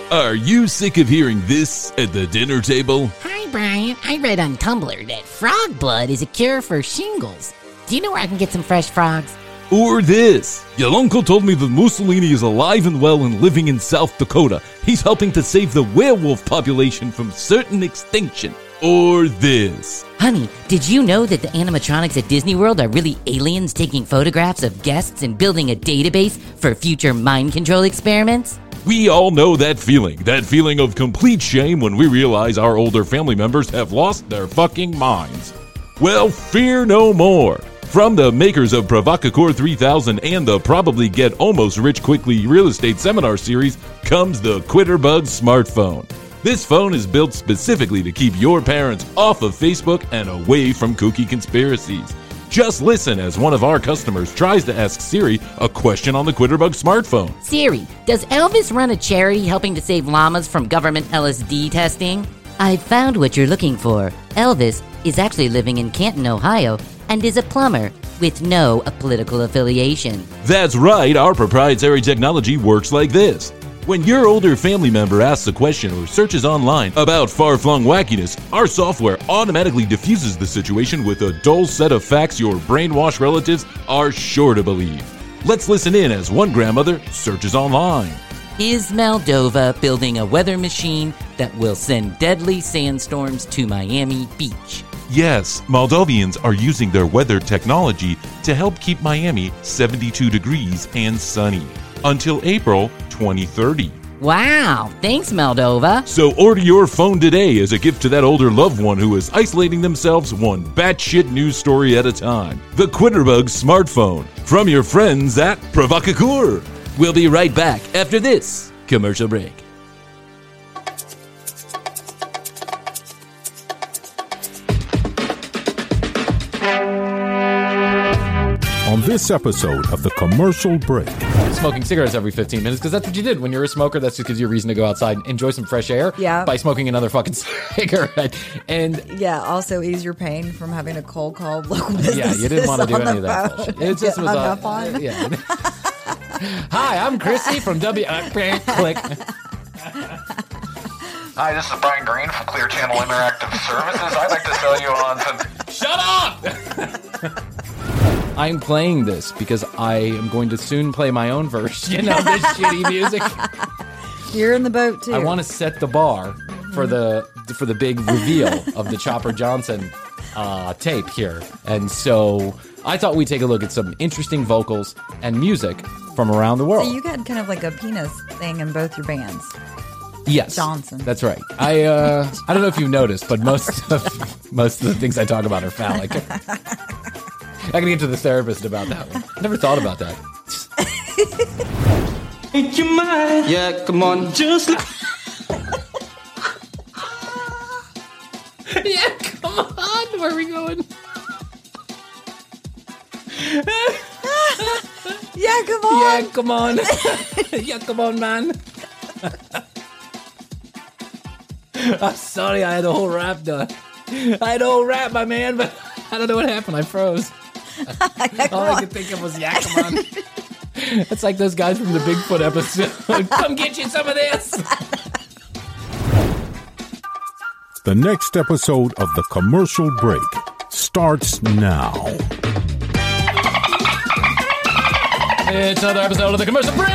Are you sick of hearing this at the dinner table? Hi, Brian. I read on Tumblr that frog blood is a cure for shingles. Do you know where I can get some fresh frogs? Or this? Your uncle told me that Mussolini is alive and well and living in South Dakota. He's helping to save the werewolf population from certain extinction. Or this? Honey, did you know that the animatronics at Disney World are really aliens taking photographs of guests and building a database for future mind control experiments? We all know that feeling of complete shame when we realize our older family members have lost their fucking minds. Well, fear no more. From the makers of Provocateur 3000 and the Probably Get Almost Rich Quickly real estate seminar series comes the Quitterbug smartphone. This phone is built specifically to keep your parents off of Facebook and away from kooky conspiracies. Just listen as one of our customers tries to ask Siri a question on the Quitterbug smartphone. Siri, does Elvis run a charity helping to save llamas from government LSD testing? I've found what you're looking for. Elvis is actually living in Canton, Ohio, and is a plumber with no political affiliation. That's right, our proprietary technology works like this. When your older family member asks a question or searches online about far-flung wackiness, our software automatically diffuses the situation with a dull set of facts your brainwashed relatives are sure to believe. Let's listen in as one grandmother searches online. Is Moldova building a weather machine that will send deadly sandstorms to Miami Beach? Yes, Moldovians are using their weather technology to help keep Miami 72 degrees and sunny until April 2030. Wow, thanks, Moldova. So order your phone today as a gift to that older loved one who is isolating themselves one batshit news story at a time. The Quitterbug smartphone from your friends at Provocateur. We'll be right back after this commercial break. On this episode of The Commercial Break. Smoking cigarettes every 15 minutes, because that's what you did when you're a smoker. That's just gives you a reason to go outside and enjoy some fresh air by smoking another fucking cigarette. And yeah, also ease your pain from having a cold call local business. Yeah, you didn't want to do any of that bullshit. It just was up on. Yeah. Hi, I'm Chrissy from W. Click. Hi, this is Brian Green from Clear Channel Interactive Services. I'd like to sell you on some... Shut up! I'm playing this because I am going to soon play my own version of this shitty music. You're in the boat too. I want to set the bar for the big reveal of the Chopper Johnson tape here, and so I thought we'd take a look at some interesting vocals and music from around the world. So you had kind of like a penis thing in both your bands. Yes, Johnson. That's right. I don't know if you've noticed, but most of the things I talk about are phallic. I can get to the therapist about that one. I never thought about that. Make your mind. Yeah, come on. Just yeah, come on. Where are we going? Yeah, come on. Yeah, come on. Yeah, come on, man. I'm sorry, I had the whole rap done. I had the whole rap, my man, but I don't know what happened. I froze. All I could think of was, yeah, come on. It's like those guys from the Bigfoot episode. Come get you some of this. The next episode of The Commercial Break starts now. It's another episode of The Commercial Break.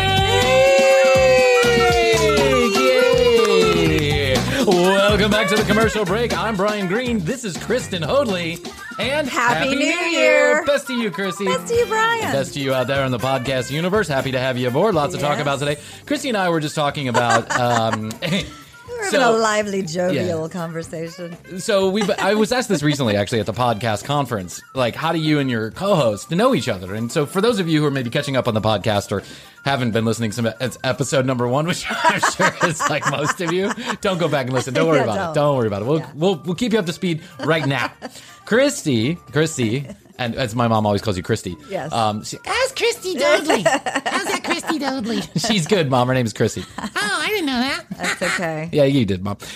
Yay! Welcome back to The Commercial Break. I'm Brian Green. This is Kristen Hoadley. And Happy New Year. Best to you, Chrissy. Best to you, Brian. Best to you out there in the podcast universe. Happy to have you aboard. Lots to talk about today. Chrissy and I were just talking about... We're having a lively, jovial conversation. So I was asked this recently, actually, at the podcast conference. Like, how do you and your co-host know each other? And so for those of you who are maybe catching up on the podcast or haven't been listening, it's episode number 1, which I'm sure is like most of you. Don't go back and listen. Don't worry about it. Don't worry about it. We'll keep you up to speed right now. Chrissy And as my mom always calls you, Christy. Yes. How's Christy Dudley? How's that Christy Dudley? She's good, Mom. Her name is Chrissy. Oh, I didn't know that. That's okay. Yeah, you did, Mom.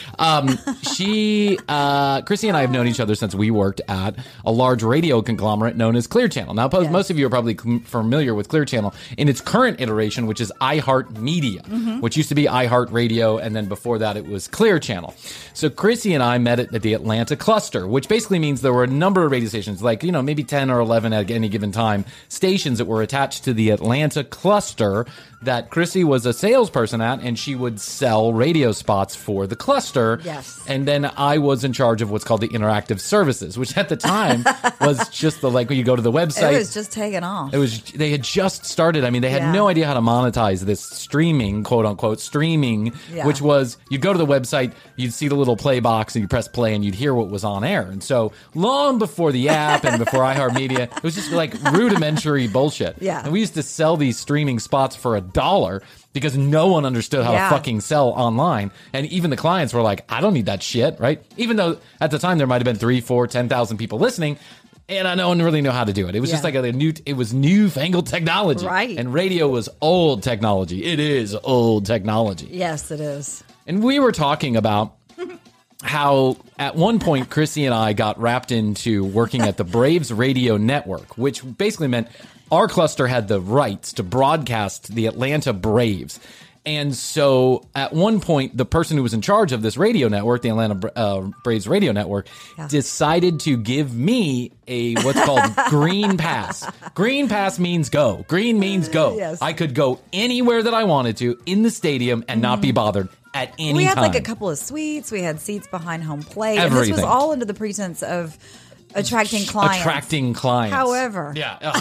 Chrissy and I have known each other since we worked at a large radio conglomerate known as Clear Channel. Now, most of you are probably familiar with Clear Channel in its current iteration, which is iHeartMedia, which used to be iHeartRadio, and then before that it was Clear Channel. So Chrissy and I met at the Atlanta cluster, which basically means there were a number of radio stations, like, maybe 10 or 11 at any given time, stations that were attached to the Atlanta cluster that Chrissy was a salesperson at, and she would sell radio spots for the cluster. Yes. And then I was in charge of what's called the interactive services, which at the time was just when you go to the website. It was just taking off. They had just started. I mean, they had no idea how to monetize this streaming, quote unquote, streaming, which was you'd go to the website, you'd see the little play box, and you press play, and you'd hear what was on air. And so long before the app and before iHeartMedia, it was just like rudimentary bullshit. Yeah. And we used to sell these streaming spots for $1 because no one understood how to fucking sell online. And even the clients were like, I don't need that shit, right? Even though at the time there might have been 3, 4, 10,000 people listening, and no one really knew how to do it. It was just like it was newfangled technology. Right. And radio was old technology. It is old technology. Yes, it is. And we were talking about how at one point Chrissy and I got wrapped into working at the Braves Radio Network, which basically meant our cluster had the rights to broadcast the Atlanta Braves. And so at one point, the person who was in charge of this radio network, the Atlanta Braves Radio Network, decided to give me a what's called green pass. Green pass means go. Green means go. Yes. I could go anywhere that I wanted to in the stadium and not be bothered at any time. We had like a couple of suites. We had seats behind home plate. Everything. And this was all under the pretense of attracting clients. However,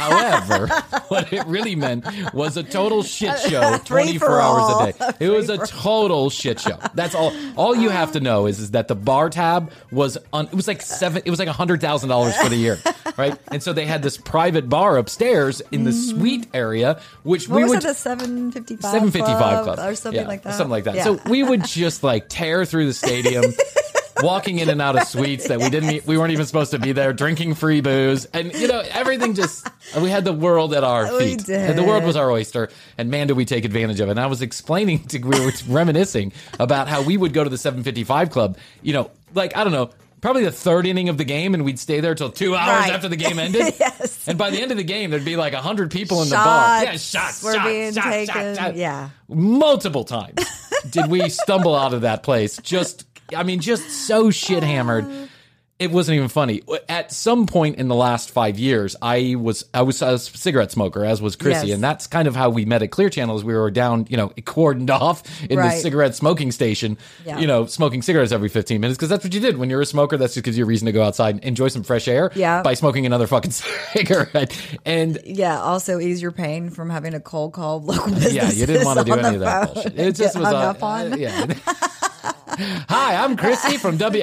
what it really meant was a total shit show 24 hours a day. It was a total shit show. That's all. All you have to know is that the bar tab was it was like $100,000 for the year, right? And so they had this private bar upstairs in the suite area, which what was it, a 755 club or something like that? Something like that. Yeah. So we would just tear through the stadium. Walking in and out of suites that we weren't even supposed to be there, drinking free booze, and everything we had the world at our feet. We did. And the world was our oyster, and man, did we take advantage of it. And I was we were reminiscing about how we would go to the 755 club, I don't know, probably the third inning of the game, and we'd stay there till 2 hours after the game ended. Yes. And by the end of the game, there'd be 100 people in the bar. bar. Yeah, shots were being taken. Yeah. Multiple times did we stumble out of that place just so shit hammered. It wasn't even funny. At some point in the last 5 years, I was a cigarette smoker, as was Chrissy, and that's kind of how we met at Clear Channel. As we were down, cordoned off in the cigarette smoking station, smoking cigarettes every 15 minutes, because that's what you did when you're a smoker. That's just gives you a reason to go outside and enjoy some fresh air by smoking another fucking cigarette. And also ease your pain from having a cold call local business. Yeah, you didn't want to do any of that bullshit. It just was up on. Hi, I'm Chrissy from click.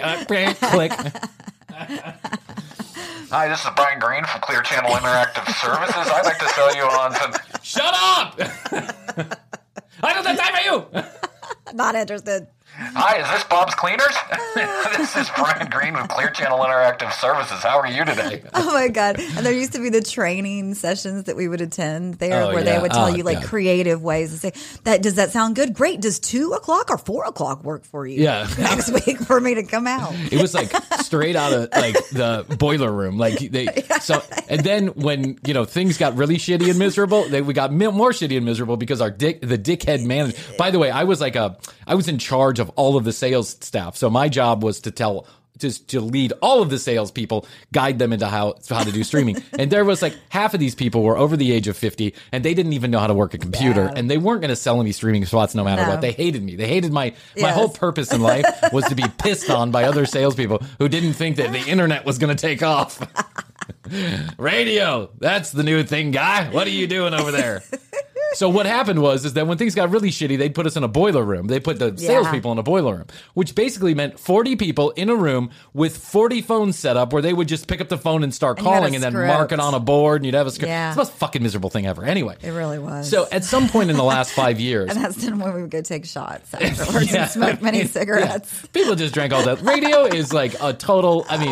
Hi, this is Brian Green from Clear Channel Interactive Services. I'd like to sell you on some... Shut up! I don't have time for you! Not interested. Hi, is this Bob's Cleaners? This is Brian Green with Clear Channel Interactive Services. How are you today? Oh my God. And there used to be the training sessions that we would attend there where they would tell you creative ways to say, does that sound good? Great. Does 2 o'clock or 4 o'clock work for you? Yeah. Next week for me to come out. It was straight out of the boiler room. And then when, things got really shitty and miserable, we got more shitty and miserable because the dickhead manager. By the way, I was in charge of all of the sales staff. So my job was to lead all of the salespeople, guide them into how to do streaming. And there was half of these people were over the age of 50, and they didn't even know how to work a computer, and they weren't going to sell any streaming spots no matter what. They hated me. They hated my whole purpose in life was to be pissed on by other salespeople who didn't think that the internet was going to take off. Radio, that's the new thing, guy. What are you doing over there? So what happened was that when things got really shitty, they'd put us in a boiler room. They put the salespeople in a boiler room, which basically meant 40 people in a room with 40 phones set up where they would just pick up the phone and start calling and then mark it on a board, and you'd have a script. Yeah. It's the most fucking miserable thing ever. Anyway. It really was. So at some point in the last 5 years. And that's then when we would go take shots afterwards and smoke many cigarettes. Yeah. People just drank all that. Radio is a total,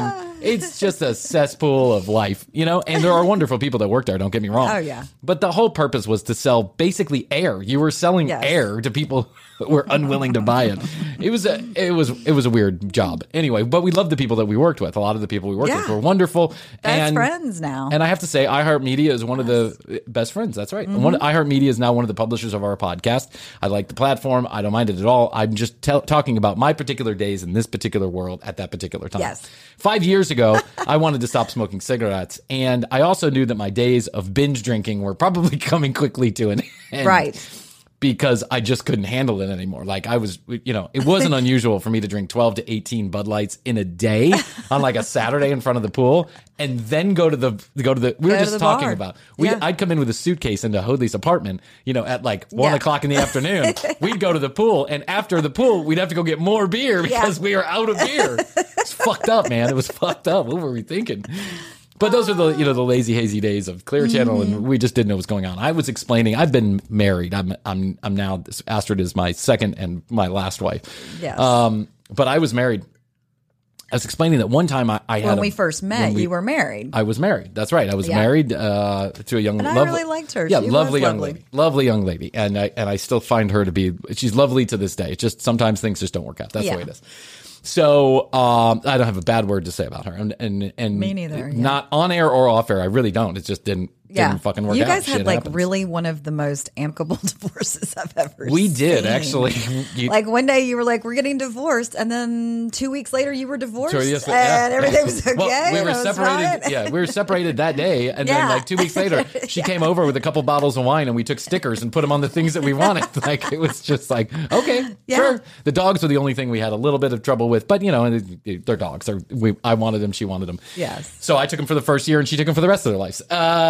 It's just a cesspool of life, you know? And there are wonderful people that work there, don't get me wrong. Oh, yeah. But the whole purpose was to sell basically air. You were selling air to people who were unwilling to buy it. It was a weird job. Anyway, but we loved the people that we worked with. A lot of the people we worked with were wonderful. Best friends now. And I have to say, iHeartMedia is one of the best friends. That's right. iHeartMedia is now one of the publishers of our podcast. I like the platform. I don't mind it at all. I'm just talking about my particular days in this particular world at that particular time. Yes. 5 years ago, I wanted to stop smoking cigarettes. And I also knew that my days of binge drinking were probably coming quickly to an end. Right. Because I just couldn't handle it anymore. Like I was, you know, it wasn't unusual for me to drink 12 to 18 Bud Lights in a day on like a Saturday in front of the pool, and then go to the. We were just talking about. I'd come in with a suitcase into Hoadley's apartment, you know, at like 1 o'clock in the afternoon. We'd go to the pool, and after the pool, we'd have to go get more beer because we were out of beer. It's fucked up, man. It was fucked up. What were we thinking? But those are the the lazy hazy days of Clear Channel, and we just didn't know what was going on. I was explaining. I've been married. I'm now Astrid is my second and my last wife. Yes. But I was married. I was explaining that one time I had when we first met, you were married. I was married. That's right. I was married to a young. And I really liked her. Yeah, lovely young lady, and I still find her to be. She's lovely to this day. It's just sometimes things just don't work out. That's the way it is. So I don't have a bad word to say about her, and me neither. Yeah. Not on air or off air. I really don't. It just didn't fucking work out. You guys had Shit like happens. really one of the most amicable divorces I've ever seen. We did actually. Like one day you were like, "We're getting divorced," and then 2 weeks later you were divorced, yes, and everything was okay. Well, we were separated. Fine. Yeah, we were separated that day, and then like 2 weeks later, she came over with a couple bottles of wine, and we took stickers and put them on the things that we wanted. Like it was just like, okay, sure. The dogs were the only thing we had a little bit of trouble with, but you know, they're dogs. I wanted them, she wanted them. Yes. So I took them for the first year, and she took them for the rest of their lives.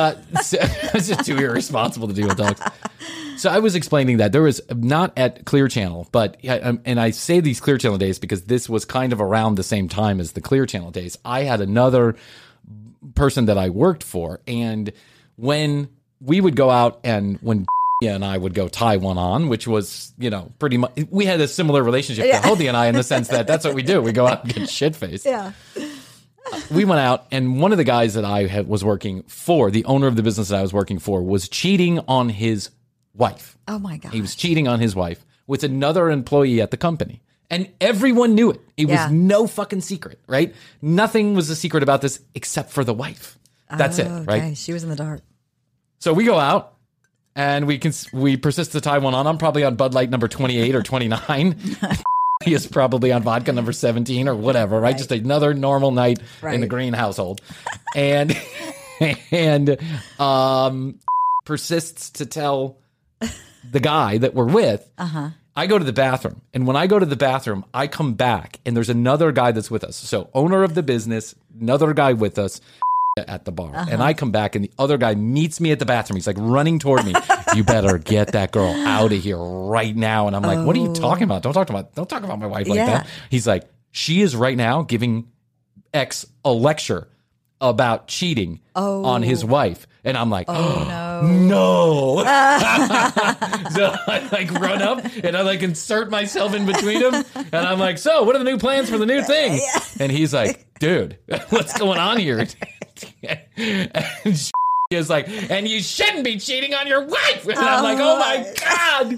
It's just too irresponsible to deal with dogs. So I was explaining that there was not at Clear Channel, but and I say these Clear Channel days because this was kind of around the same time as the Clear Channel days. I had another person that I worked for, and when we would go out and when and I would go tie one on, which was, you know, pretty much, we had a similar relationship to Hoadley and I in the sense that that's what we do. We go out and get shit-faced. Yeah. We went out, and one of the guys that I was working for, the owner of the business that I was working for, was cheating on his wife. Oh, my God. He was cheating on his wife with another employee at the company. And everyone knew it. It was no fucking secret, right? Nothing was a secret about this except for the wife. That's it, right? Okay. She was in the dark. So we go out. And we persist to tie one on. I'm probably on Bud Light number 28 or 29. He is probably on vodka number 17 or whatever, right? Just another normal night in the Green household. And persists to tell the guy that we're with, I go to the bathroom. And when I go to the bathroom, I come back and there's another guy that's with us. So owner of the business, another guy with us at the bar. And I come back and the other guy meets me at the bathroom. He's like running toward me. You better get that girl out of here right now. And I'm like, what are you talking about? Don't talk about my wife like that. He's like, she is right now giving X a lecture about cheating on his wife. And I'm like, no. So I like run up and I like insert myself in between them. And I'm like, so what are the new plans for the new thing? And he's like, dude, what's going on here? And she is like, and you shouldn't be cheating on your wife. And I'm like, oh my God.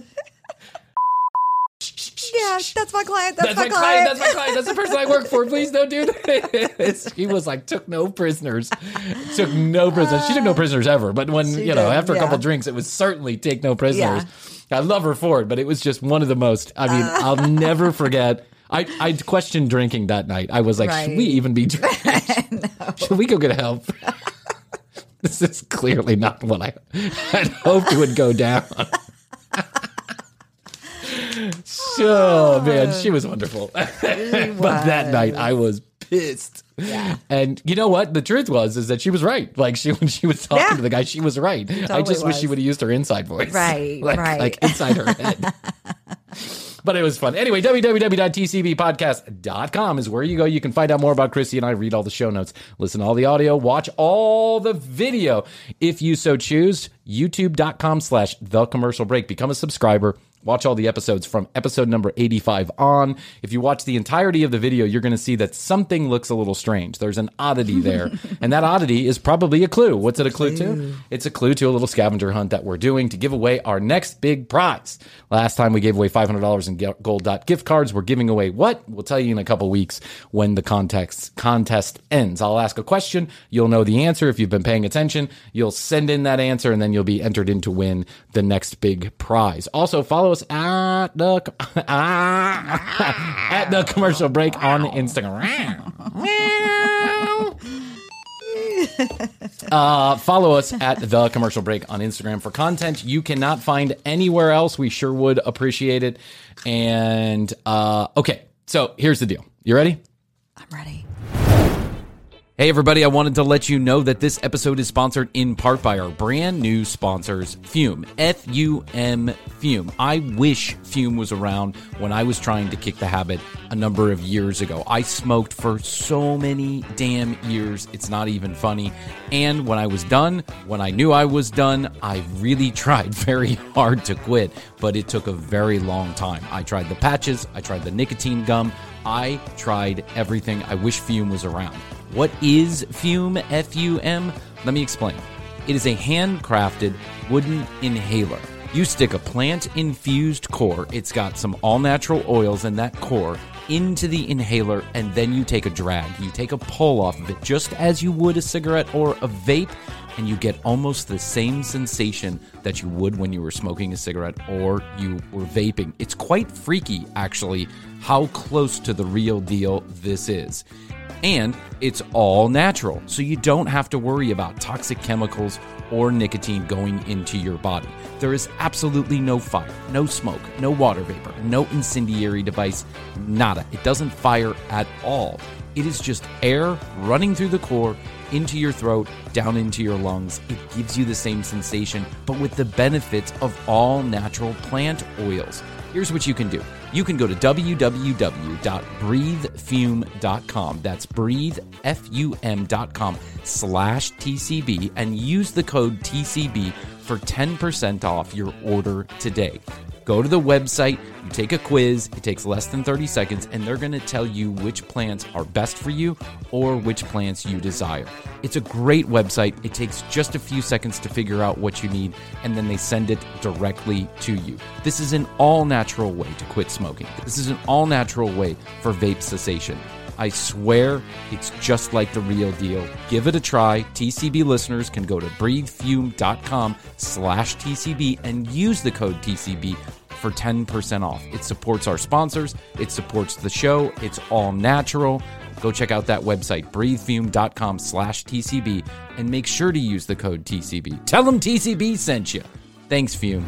Yeah, that's my client. That's my client. That's my client. That's the person I work for. Please don't do this. He was like, took no prisoners. She took no prisoners ever. But when, after a couple drinks, it was certainly take no prisoners. Yeah. I love her for it, but it was just one of the most, I'll never forget. I questioned drinking that night. I was like, should we even be drinking? Should we go get help? This is clearly not what I had hoped it would go down. So, man, she was wonderful. But that night, I was pissed. Yeah. And you know what? The truth is that she was right. Like, when she was talking to the guy, she was right. Totally I just wish she would have used her inside voice. Right, like inside her head. But it was fun. Anyway, www.tcbpodcast.com is where you go. You can find out more about Chrissy and I, read all the show notes, listen to all the audio, watch all the video. If you so choose, youtube.com/thecommercialbreak. Become a subscriber. Watch all the episodes from episode number 85 on. If you watch the entirety of the video, you're going to see that something looks a little strange. There's an oddity there, and that oddity is probably a clue. What's it a clue to? It's a clue to a little scavenger hunt that we're doing to give away our next big prize. Last time we gave away $500 in Gold Dot gift cards. We're giving away what? We'll tell you in a couple weeks when the contest ends. I'll ask a question. You'll know the answer. If you've been paying attention, you'll send in that answer, and then you'll be entered in to win the next big prize. Also, follow us at the commercial break on Instagram. Follow us at the commercial break on Instagram for content you cannot find anywhere else. We sure would appreciate it. And okay, so here's the deal. You ready? I'm ready. Hey everybody, I wanted to let you know that this episode is sponsored in part by our brand new sponsors, Fume. F-U-M, Fume. I wish Fume was around when I was trying to kick the habit a number of years ago. I smoked for so many damn years, it's not even funny. And when I was done, when I knew I was done, I really tried very hard to quit, but it took a very long time. I tried the patches, I tried the nicotine gum, I tried everything. I wish Fume was around. What is Fume, F-U-M? Let me explain. It is a handcrafted wooden inhaler. You stick a plant-infused core, it's got some all-natural oils in that core, into the inhaler, and then you take a drag. You take a pull off of it, just as you would a cigarette or a vape, and you get almost the same sensation that you would when you were smoking a cigarette or you were vaping. It's quite freaky, actually, how close to the real deal this is. And it's all natural, so you don't have to worry about toxic chemicals or nicotine going into your body. There is absolutely no fire, no smoke, no water vapor, no incendiary device, nada. It doesn't fire at all. It is just air running through the core, into your throat, down into your lungs. It gives you the same sensation, but with the benefits of all natural plant oils. Here's what you can do. You can go to www.breathefume.com. That's breathefum.com/TCB and use the code TCB for 10% off your order today. Go to the website, you take a quiz, it takes less than 30 seconds, and they're going to tell you which plants are best for you or which plants you desire. It's a great website. It takes just a few seconds to figure out what you need, and then they send it directly to you. This is an all-natural way to quit smoking. This is an all-natural way for vape cessation. I swear it's just like the real deal. Give it a try. TCB listeners can go to breathefume.com/TCB and use the code TCB for 10% off. It supports our sponsors. It supports the show. It's all natural. Go check out that website, breathefume.com/TCB, and make sure to use the code TCB. Tell them TCB sent you. Thanks, Fume.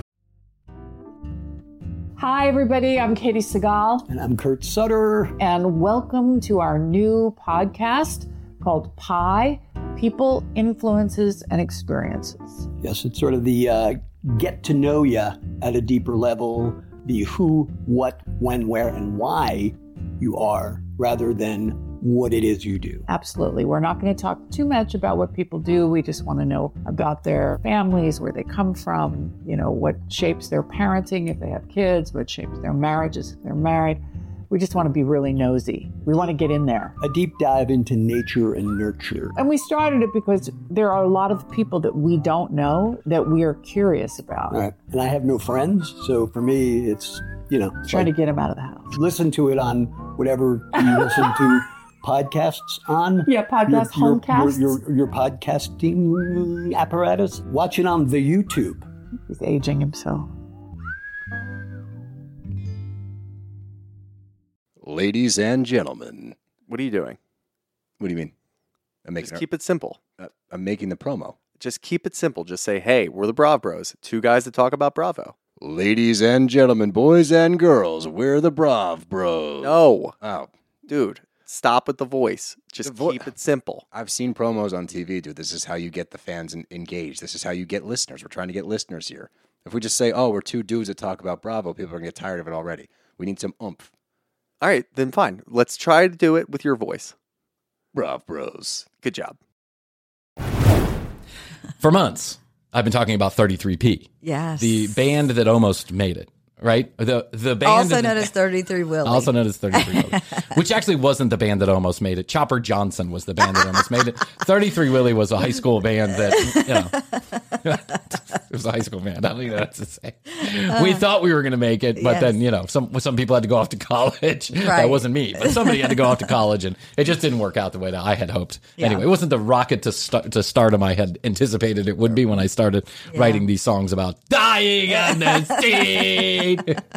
Hi, everybody. I'm Katie Segal. And I'm Kurt Sutter. And welcome to our new podcast called PI, People, Influences, and Experiences. Yes, it's sort of the get to know you at a deeper level, the who, what, when, where, and why you are, rather than what it is you do. Absolutely. We're not going to talk too much about what people do. We just want to know about their families, where they come from, you know, what shapes their parenting if they have kids, what shapes their marriages if they're married. We just want to be really nosy. We want to get in there. A deep dive into nature and nurture. And we started it because there are a lot of people that we don't know that we are curious about. Right. And I have no friends, so for me, it's, you know. Trying to get them out of the house. Listen to it on whatever you listen to podcasts on. Yeah, podcast, homecasts. Your podcasting apparatus. Watch it on the YouTube. He's aging himself. Ladies and gentlemen. What are you doing? What do you mean? Just keep it simple. I'm making the promo. Just keep it simple. Just say, hey, we're the Brav Bros. Two guys that talk about Bravo. Ladies and gentlemen, boys and girls, we're the Brav Bros. No. Oh. Dude, stop with the voice. Just keep it simple. I've seen promos on TV, dude. This is how you get the fans engaged. This is how you get listeners. We're trying to get listeners here. If we just say, oh, we're two dudes that talk about Bravo, people are going to get tired of it already. We need some oomph. All right, then fine. Let's try to do it with your voice. Brav Bros. Good job. For months, I've been talking about 33P. Yes. The band that almost made it. right? The band also known as 33 Willie. Also known as 33 Willie, which actually wasn't the band that almost made it. Chopper Johnson was the band that almost made it. 33 Willie was a high school band that, it was a high school band. I don't even know what to say. We thought we were going to make it, but then, some people had to go off to college. Right. That wasn't me, but somebody had to go off to college, and it just didn't work out the way that I had hoped. Yeah. Anyway, it wasn't the rocket to stardom I had anticipated it would be when I started writing these songs about dying on the street.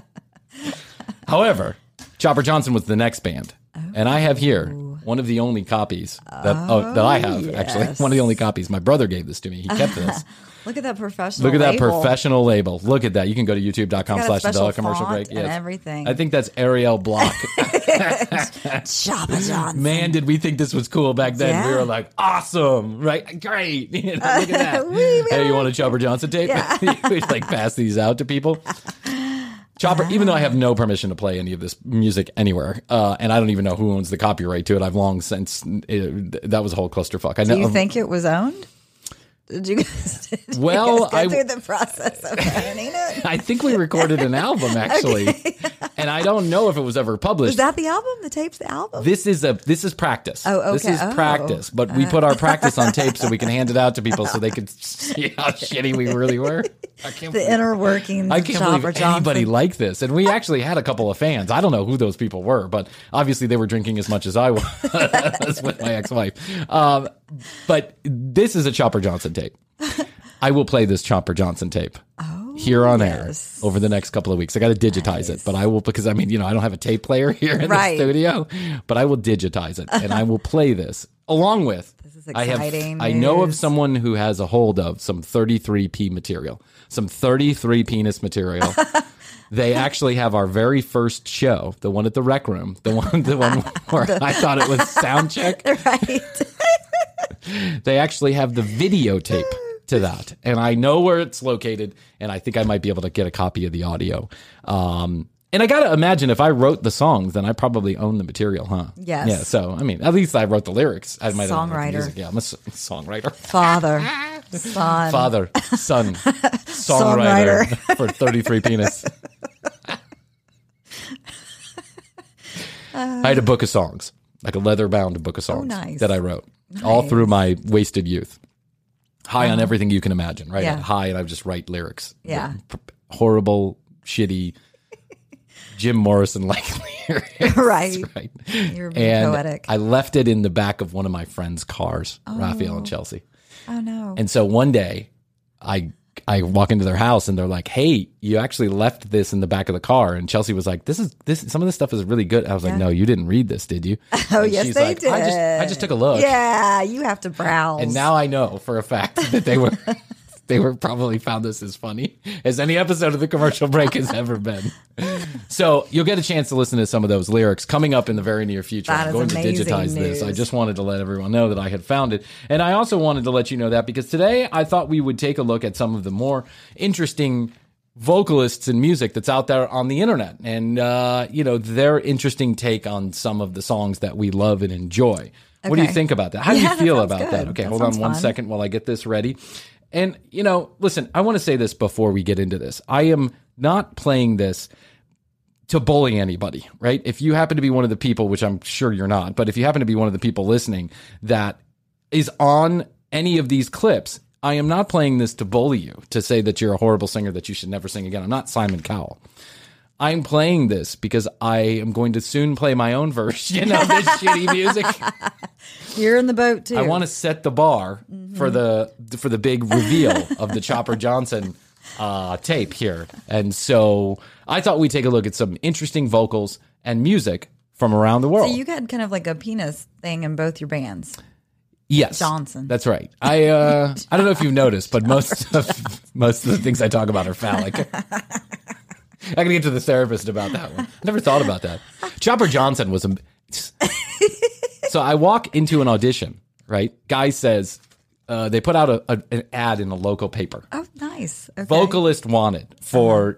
However, Chopper Johnson was the next band, and I have here one of the only copies that I have. Actually, one of the only copies. My brother gave this to me. He kept this. Look at that professional label. Professional label. Look at that. You can go to youtube.com/the commercial break. And everything. I think that's Ariel Block. Chopper Johnson. Man, did we think this was cool back then. Yeah. We were like, awesome, right? Great. Look at that. Hey, you want a Chopper Johnson tape? Yeah. We'd pass these out to people. Chopper, even though I have no permission to play any of this music anywhere, and I don't even know who owns the copyright to it, I've long since, that was a whole clusterfuck. Do you think it was owned? Did you guys go through the process of owning it? I think we recorded an album, actually. Okay. And I don't know if it was ever published. Is that the album? The tape's the album? This is practice. Oh, okay. This is practice. But we put our practice on tape so we can hand it out to people so they could see how shitty we really were. The inner workings. I can't believe anybody liked this. And we actually had a couple of fans. I don't know who those people were, but obviously they were drinking as much as I was with my ex-wife. But this is a Chopper Johnson tape. I will play this Chopper Johnson tape here on air over the next couple of weeks. I got to digitize it, but I will, because I don't have a tape player here in the studio, but I will digitize it and I will play this along with. This is exciting. I know of someone who has a hold of some 33P material, some 33 penis material. They actually have our very first show, the one at the Rec Room, the one where I thought it was sound check. Right. They actually have the videotape to that, and I know where it's located, and I think I might be able to get a copy of the audio. And I gotta imagine if I wrote the songs, then I probably own the material, huh? Yes. Yeah. So I mean, at least I wrote the lyrics. I might have songwriter. Music. Yeah, I'm a songwriter. Father, son, songwriter for 33 penis. I had a book of songs, like a leather-bound book of songs that I wrote all through my wasted youth. High on everything you can imagine, right? Yeah. High, and I would just write lyrics. Yeah. Horrible, shitty, Jim Morrison-like lyrics. Right. You're being poetic. I left it in the back of one of my friends' cars, Raphael and Chelsea. Oh, no. And so one day, I walk into their house and they're like, "Hey, you actually left this in the back of the car." And Chelsea was like, "This some of this stuff is really good." I was like, "No, you didn't read this, did you?" Oh, and yes, she's they like, did. I just took a look. Yeah, you have to browse. And now I know for a fact that they were probably found this as funny as any episode of The Commercial Break has ever been. So you'll get a chance to listen to some of those lyrics coming up in the very near future. I'm going to digitize this. I just wanted to let everyone know that I had found it. And I also wanted to let you know that because today I thought we would take a look at some of the more interesting vocalists and music that's out there on the internet and, their interesting take on some of the songs that we love and enjoy. Okay. What do you think about that? How do you feel about that? Okay, hold on one second while I get this ready. And, listen, I want to say this before we get into this. I am not playing this to bully anybody, right? If you happen to be one of the people, which I'm sure you're not, but if you happen to be one of the people listening that is on any of these clips, I am not playing this to bully you, to say that you're a horrible singer that you should never sing again. I'm not Simon Cowell. I'm playing this because I am going to soon play my own version of this shitty music. You're in the boat too. I want to set the bar for the big reveal of the Chopper Johnson tape here. And so I thought we'd take a look at some interesting vocals and music from around the world. So you had kind of like a penis thing in both your bands. Yes, Johnson. That's right. I don't know if you've noticed, but most of the things I talk about are phallic. I gotta get to the therapist about that one. Never thought about that. Chopper Johnson was So I walk into an audition, right? Guy says, they put out an ad in a local paper. Oh, nice. Okay. Vocalist wanted for,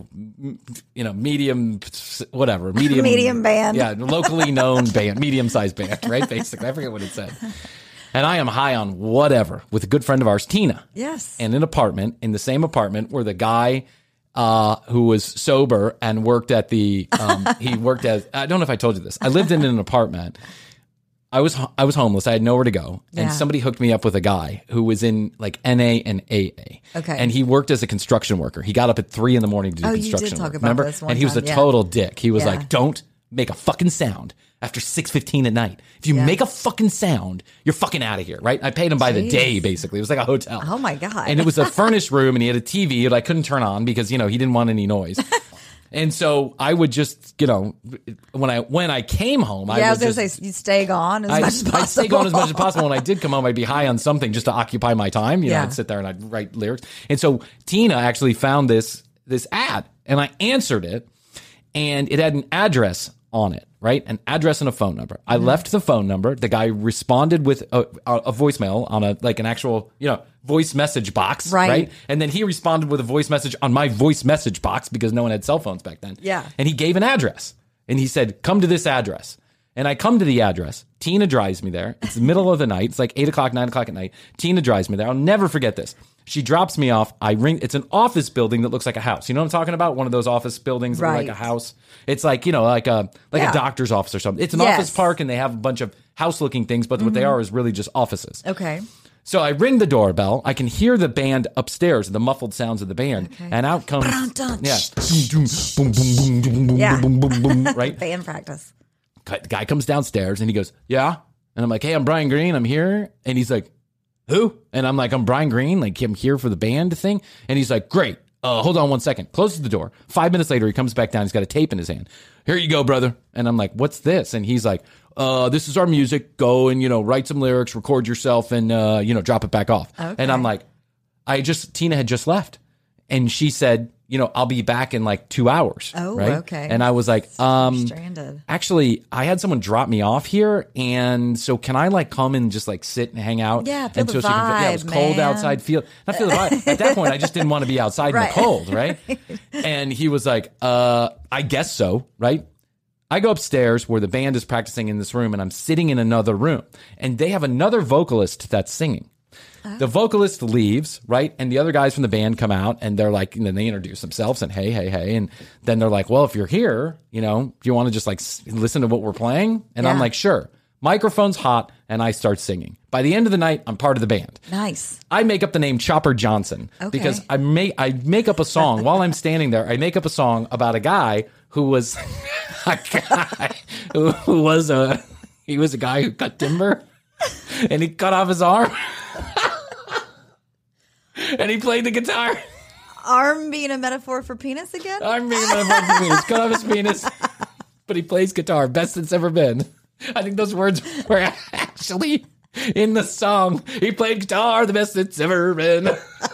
medium, whatever. Medium band. Yeah, locally known band, medium-sized band, right? Basically, I forget what it said. And I am high on whatever with a good friend of ours, Tina. Yes. And in the same apartment where the guy who was sober and worked at the, he worked as, I don't know if I told you this. I lived in an apartment. I was homeless. I had nowhere to go. And somebody hooked me up with a guy who was in like NA and AA. Okay. And he worked as a construction worker. He got up at 3 a.m. to do construction you did talk work. about Remember? This one and he was time. a total dick. He was like, don't make a fucking sound after 6:15 at night. If you make a fucking sound, you're fucking out of here, right? I paid him by the day, basically. It was like a hotel. Oh my God. And it was a furnished room, and he had a TV that I couldn't turn on because, he didn't want any noise. And so I would just, when I came home, I was going to say, you stay gone as much as possible. I'd stay gone as much as possible. When I did come home, I'd be high on something just to occupy my time. I'd sit there and I'd write lyrics. And so Tina actually found this ad, and I answered it, and it had an address on it, right? An address and a phone number. I left the phone number. The guy responded with a voicemail on an actual, voice message box, right? And then he responded with a voice message on my voice message box because no one had cell phones back then. Yeah. And he gave an address, and he said, come to this address. And I come to the address. Tina drives me there. It's the middle of the night. It's like 8 o'clock, 9 o'clock at night. Tina drives me there. I'll never forget this. She drops me off. I ring. It's an office building that looks like a house. You know what I'm talking about? One of those office buildings that look like a house. It's like, like a doctor's office or something. It's an office park, and they have a bunch of house-looking things, but what they are is really just offices. Okay. So I ring the doorbell. I can hear the band upstairs, the muffled sounds of the band, and out comes right? Band practice. Guy comes downstairs, and he goes, yeah. And I'm like, hey, I'm Brian Green. I'm here. And he's like, who? And I'm like, I'm Brian Green. Like, I'm here for the band thing. And he's like, great. Hold on 1 second. Closes the door. 5 minutes later, he comes back down. He's got a tape in his hand. Here you go, brother. And I'm like, what's this? And he's like, this is our music. Go and, write some lyrics, record yourself, and, drop it back off. Okay. And I'm like, Tina had just left. And she said, I'll be back in like 2 hours. Oh, right? Okay. And I was like, stranded. Actually, I had someone drop me off here, and so can I like come and just like sit and hang out? Yeah, feel the vibe, it was cold outside. Not feel the vibe. At that point, I just didn't want to be outside in the cold, right? And he was like, I guess so, right? I go upstairs where the band is practicing in this room, and I'm sitting in another room, and they have another vocalist that's singing. The vocalist leaves, right? And the other guys from the band come out, and they're like, and then they introduce themselves and hey. And then they're like, well, if you're here, do you want to just like listen to what we're playing? And I'm like, sure. Microphone's hot, and I start singing. By the end of the night, I'm part of the band. Nice. I make up the name Chopper Johnson because I make up a song while I'm standing there. I make up a song about a guy who was he was a guy who cut timber, and he cut off his arm. And he played the guitar. Arm being a metaphor for penis again? Arm being a metaphor for penis. Cut off his penis. But he plays guitar. Best it's ever been. I think those words were actually in the song. He played guitar, the best it's ever been.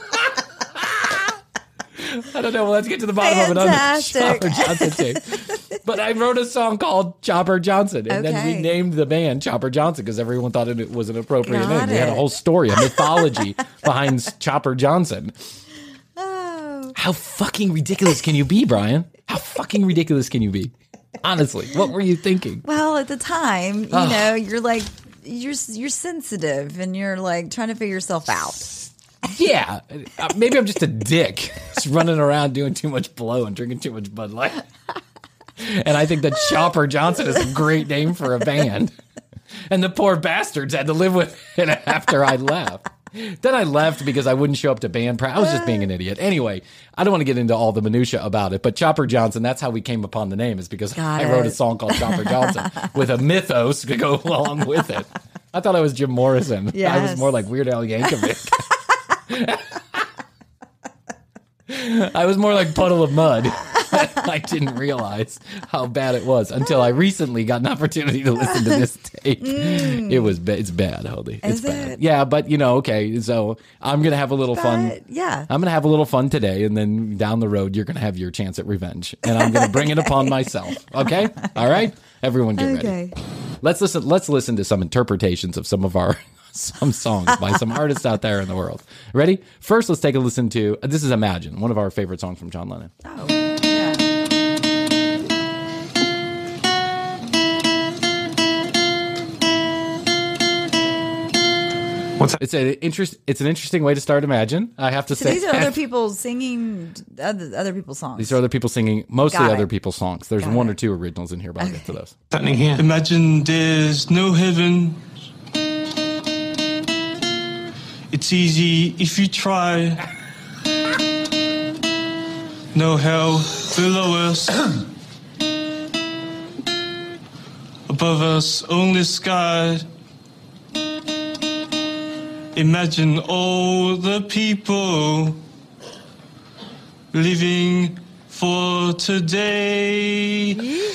I don't know. Well, let's get to the bottom of it on the Chopper Johnson tape. But I wrote a song called Chopper Johnson, and then we named the band Chopper Johnson because everyone thought it was an appropriate name. We had a whole story, a mythology behind Chopper Johnson. Oh. How fucking ridiculous can you be, Brian? How fucking ridiculous can you be? Honestly, what were you thinking? Well, at the time, you're like, you're sensitive, and you're like trying to figure yourself out. Yeah, maybe I'm just a dick, just running around doing too much blow and drinking too much Bud Light. And I think that Chopper Johnson is a great name for a band. And the poor bastards had to live with it after I left. Then I left because I wouldn't show up to band practice. I was just being an idiot. Anyway, I don't want to get into all the minutia about it, but Chopper Johnson, that's how we came upon the name, is because I wrote a song called Chopper Johnson with a mythos to go along with it. I thought I was Jim Morrison. Yes. I was more like Weird Al Yankovic. I was more like Puddle of Mud. I didn't realize how bad it was until I recently got an opportunity to listen to this tape. It's bad, Holly. It's bad. Yeah, but okay. So I'm gonna have a little fun. Yeah, I'm gonna have a little fun today, and then down the road, you're gonna have your chance at revenge, and I'm gonna bring it upon myself. Okay, all right. Everyone, get ready. Let's listen to some interpretations of some songs by some artists out there in the world. Ready? First, let's take a listen to, this is Imagine, one of our favorite songs from John Lennon. Oh, yeah. It's an interesting way to start Imagine, I have to say. These are other people singing other people's songs. These are other people singing mostly other people's songs. There's one or two originals in here, but I'll get to those. Happening here. Imagine there's no heaven. It's easy if you try. No hell below us. Above us, only sky. Imagine all the people living for today.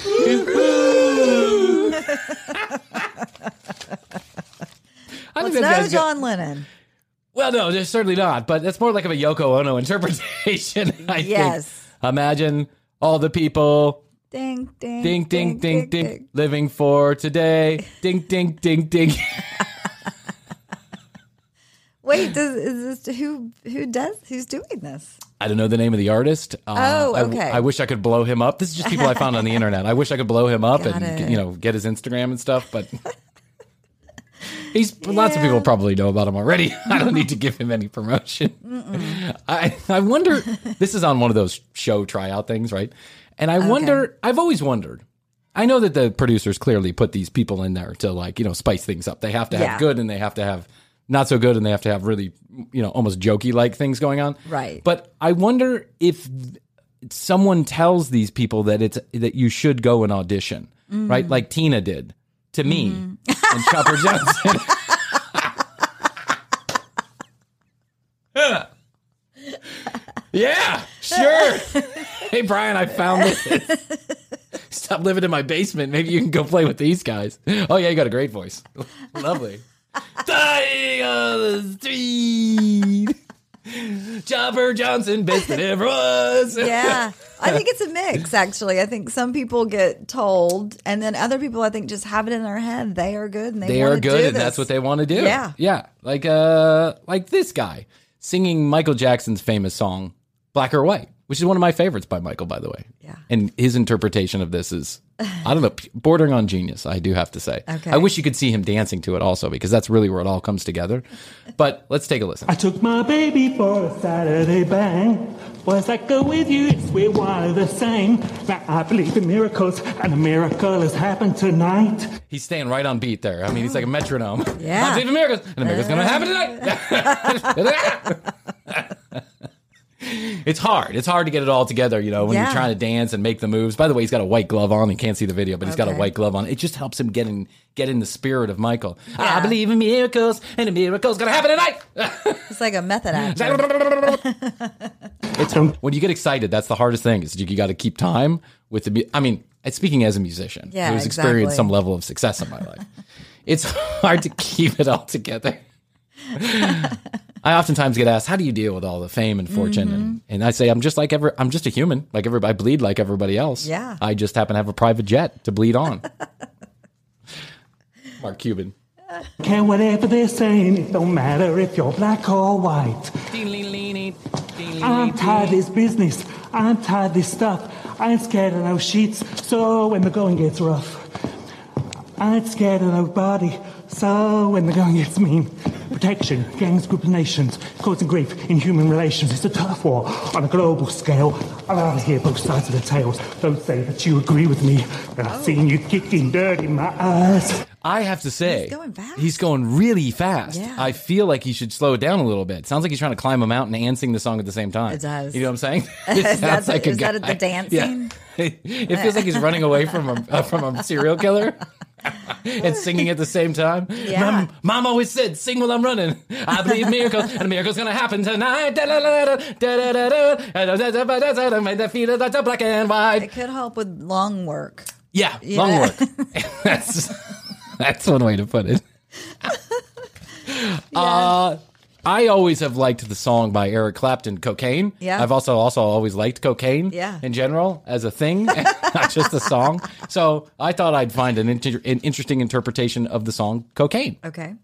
It's no John Lennon. Well, no, there's certainly not, but that's more like of a Yoko Ono interpretation, I think. Imagine all the people. Ding, ding, ding, ding, ding, ding, living for today. Ding, ding, ding, ding. Wait, who's doing this? I don't know the name of the artist. Okay. I wish I could blow him up. This is just people I found on the internet. I wish I could blow him up and get his Instagram and stuff, but lots of people probably know about him already. I don't need to give him any promotion. I wonder, this is on one of those show tryout things, right? And I wonder, I've always wondered, I know that the producers clearly put these people in there to spice things up. They have to have good and they have to have not so good and they have to have really, almost jokey like things going on. Right. But I wonder if someone tells these people that you should go and audition, right? Like Tina did to me and Chopper Johnson. Yeah, sure. Hey, Brian, I found this. Stop living in my basement. Maybe you can go play with these guys. Oh, yeah, you got a great voice. Lovely. Dying on the street. Chopper Johnson, best that ever was. Yeah. I think it's a mix, actually. I think some people get told, and then other people, I think, just have it in their head. They are good, and they are good, and that's what they want to do. Yeah. Yeah. Like this guy singing Michael Jackson's famous song, Black or White, which is one of my favorites by Michael, by the way. Yeah. And his interpretation of this is, I don't know, bordering on genius, I do have to say. Okay. I wish you could see him dancing to it also, because that's really where it all comes together. But let's take a listen. I took my baby for a Saturday bang. Was I go with you? Yes, we're one of the same. Now I believe in miracles, and a miracle has happened tonight. He's staying right on beat there. I mean, he's like a metronome. Yeah. I believe in miracles, and a miracle's going to happen tonight. It's hard. It's hard to get it all together, when you're trying to dance and make the moves. By the way, he's got a white glove on. You can't see the video, but he's got a white glove on. It just helps him get in the spirit of Michael. Yeah. I believe in miracles, and a miracle's going to happen tonight. It's like a method actor. When you get excited, that's the hardest thing, is you got to keep time with the... I mean, speaking as a musician who's experienced some level of success in my life, it's hard to keep it all together. I oftentimes get asked, how do you deal with all the fame and fortune? And I say, I'm just a human. Like everybody, I bleed like everybody else. Yeah. I just happen to have a private jet to bleed on. Mark Cuban. Can whatever they're saying, it don't matter if you're black or white. I'm tired of this business. I'm tired of this stuff. I ain't scared of no sheets, so when the going gets rough. I ain't scared of nobody, so when the going gets mean. Protection, gangs, group of nations, causing grief in human relations. It's a tough war on a global scale. I'd rather hear both sides of the tales. Don't say that you agree with me, but I've seen you kicking dirt in my eyes. I have to say, he's going fast. He's going really fast. Yeah. I feel like he should slow it down a little bit. It sounds like he's trying to climb a mountain and sing the song at the same time. It does. You know what I'm saying? Is that the dancing? Yeah. It feels like he's running away from a serial killer. And singing at the same time. Yeah. Mom always said, sing while I'm running. I believe miracles, and a miracle's gonna happen tonight. Made the feet like the black and white. It could help with lung work. Yeah, lung work. That's one way to put it. I always have liked the song by Eric Clapton, Cocaine. Yeah. I've also always liked cocaine in general as a thing, not just a song. So I thought I'd find an interesting interpretation of the song Cocaine. Okay.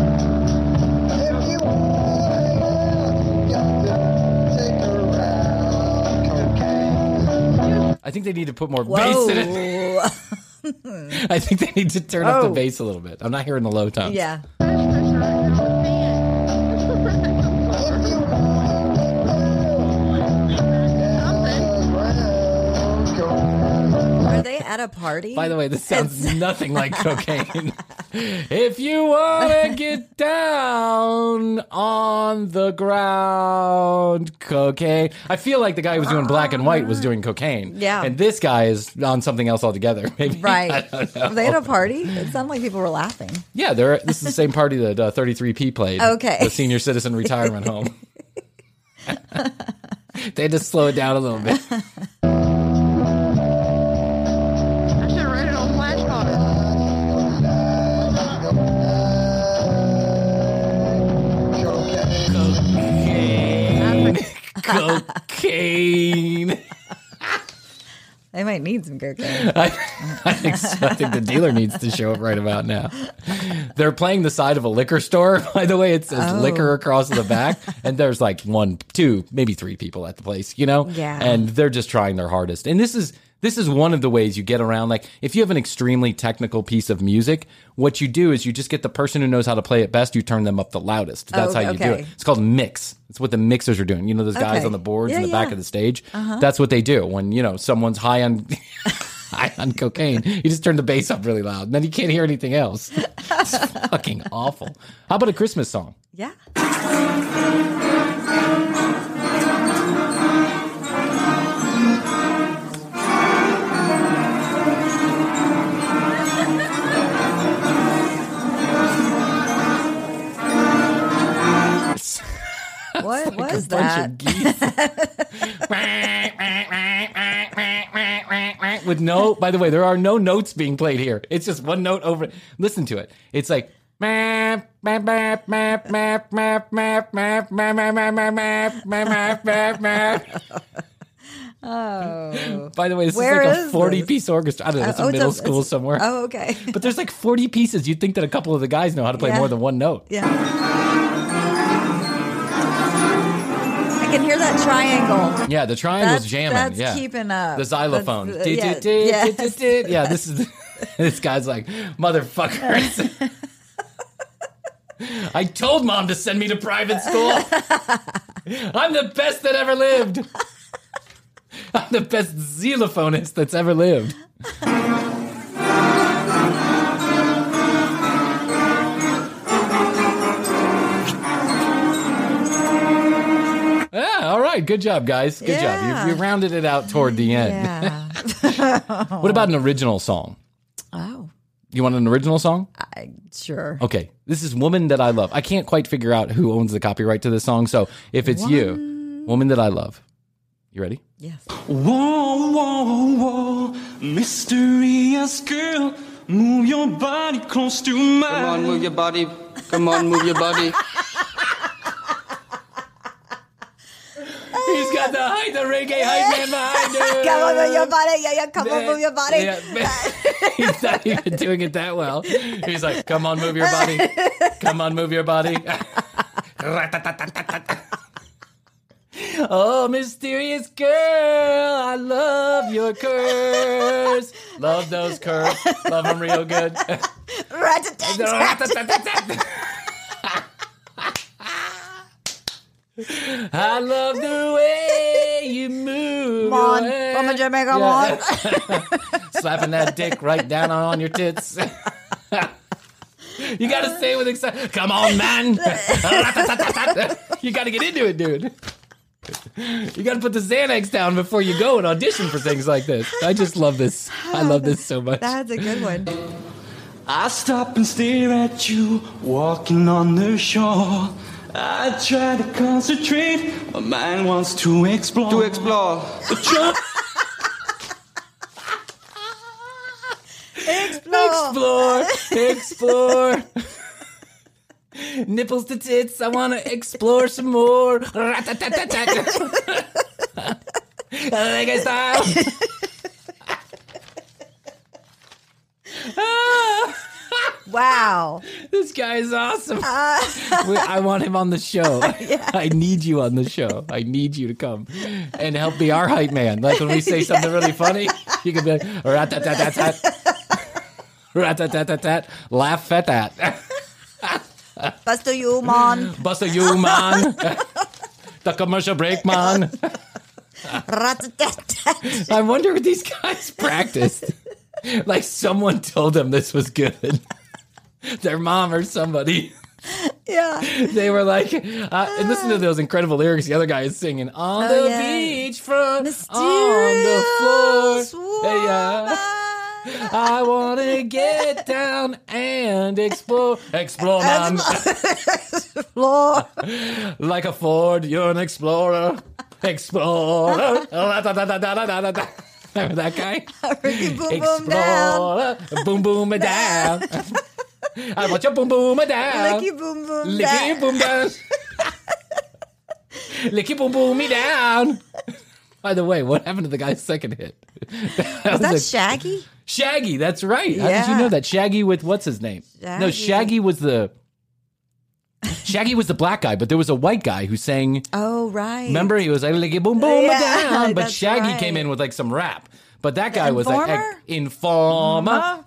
I think they need to put more bass in it. I think they need to turn up the bass a little bit. I'm not hearing the low tones. Yeah. they at a party? By the way, this sounds nothing like cocaine. If you want to get down on the ground, cocaine. I feel like the guy who was doing black and white was doing cocaine. Yeah. And this guy is on something else altogether. Maybe. Right. I don't know. Were they at a party? It sounded like people were laughing. Yeah, this is the same party that 33P played. Okay. The Senior Citizen Retirement Home. They had to slow it down a little bit. Cocaine. They might need some cocaine. I think the dealer needs to show up right about now. They're playing the side of a liquor store. By the way, it says liquor across the back. And there's like 1, 2, maybe 3 people at the place, you know? Yeah. And they're just trying their hardest. And this is one of the ways you get around. Like, if you have an extremely technical piece of music, what you do is you just get the person who knows how to play it best, you turn them up the loudest. That's how you do it. It's called mix. It's what the mixers are doing. You know those guys on the boards in the back of the stage? That's what they do. When, you know, someone's high on cocaine, you just turn the bass up really loud, and then you can't hear anything else. It's fucking awful. How about a Christmas song? Yeah. What was that? With no, by the way, there are no notes being played here. It's just one note over. Listen to it. It's like. Oh. By the way, this is like a 40-piece orchestra. I don't know, it's a middle school somewhere. Oh, okay. But there's like 40 pieces. You'd think that a couple of the guys know how to play more than one note. Yeah. I can hear that triangle. Yeah, the triangle's jamming. That's keeping up. The xylophone. Yes. Yeah, this is this guy's like, motherfuckers. I told Mom to send me to private school. I'm the best that ever lived. I'm the best xylophonist that's ever lived. Yeah, all right. Good job, guys. Good job. You rounded it out toward the end. Yeah. What about an original song? Oh. You want an original song? Sure. Okay. This is Woman That I Love. I can't quite figure out who owns the copyright to this song, so if it's you, Woman That I Love. You ready? Yes. Whoa, whoa, whoa, mysterious girl, move your body close to mine. Come on, move your body. Come on, move your body. He's got the reggae hype man behind him. Come on, move your body. Yeah, come on, move your body. Yeah, he's not even doing it that well. He's like, come on, move your body. Come on, move your body. Oh, mysterious girl, I love your curves. Love those curves. Love them real good. I love the way you move. Come on, from a Jamaica, come on. Slapping that dick right down on your tits. You gotta say it with excitement. Come on, man. You gotta get into it, dude. You gotta put the Xanax down before you go and audition for things like this. I just love this. I love this so much. That's a good one. I stop and stare at you walking on the shore. I try to concentrate, my mind wants to explore. To explore. Explore. Nipples to tits, I want to explore some more. Reggae style. Wow. This guy is awesome. I want him on the show. Yeah. I need you on the show. I need you to come and help be our hype man. Like when we say something really funny, you can be like, rat-tat-tat-tat-tat. Rat-tat-tat-tat-tat. Laugh at that. Buster you, man. Buster you, man. The commercial break, man. Rat-a-tat-tat. I wonder what these guys practiced. Like someone told them this was good. Their mom or somebody. Yeah. They were like, and listen to those incredible lyrics. The other guy is singing on the beach front, on the floor. Yeah. I want to get down and explore, man. Explore. Like a Ford, you're an explorer. Explorer. Remember that guy? Ricky Boom Boom Down. Boom Boom Down. I want your boom boom down. Licky boom boom Licky down. boom down. Licky boom boom me down. By the way, what happened to the guy's second hit? Was that Shaggy? Shaggy, that's right. Yeah. How did you know that? Shaggy with what's his name? No, Shaggy was the black guy, but there was a white guy who sang. Oh, right. Remember, he was like licky boom boom down, but that's Shaggy right. came in with like some rap. But that guy was Informer? like Informer.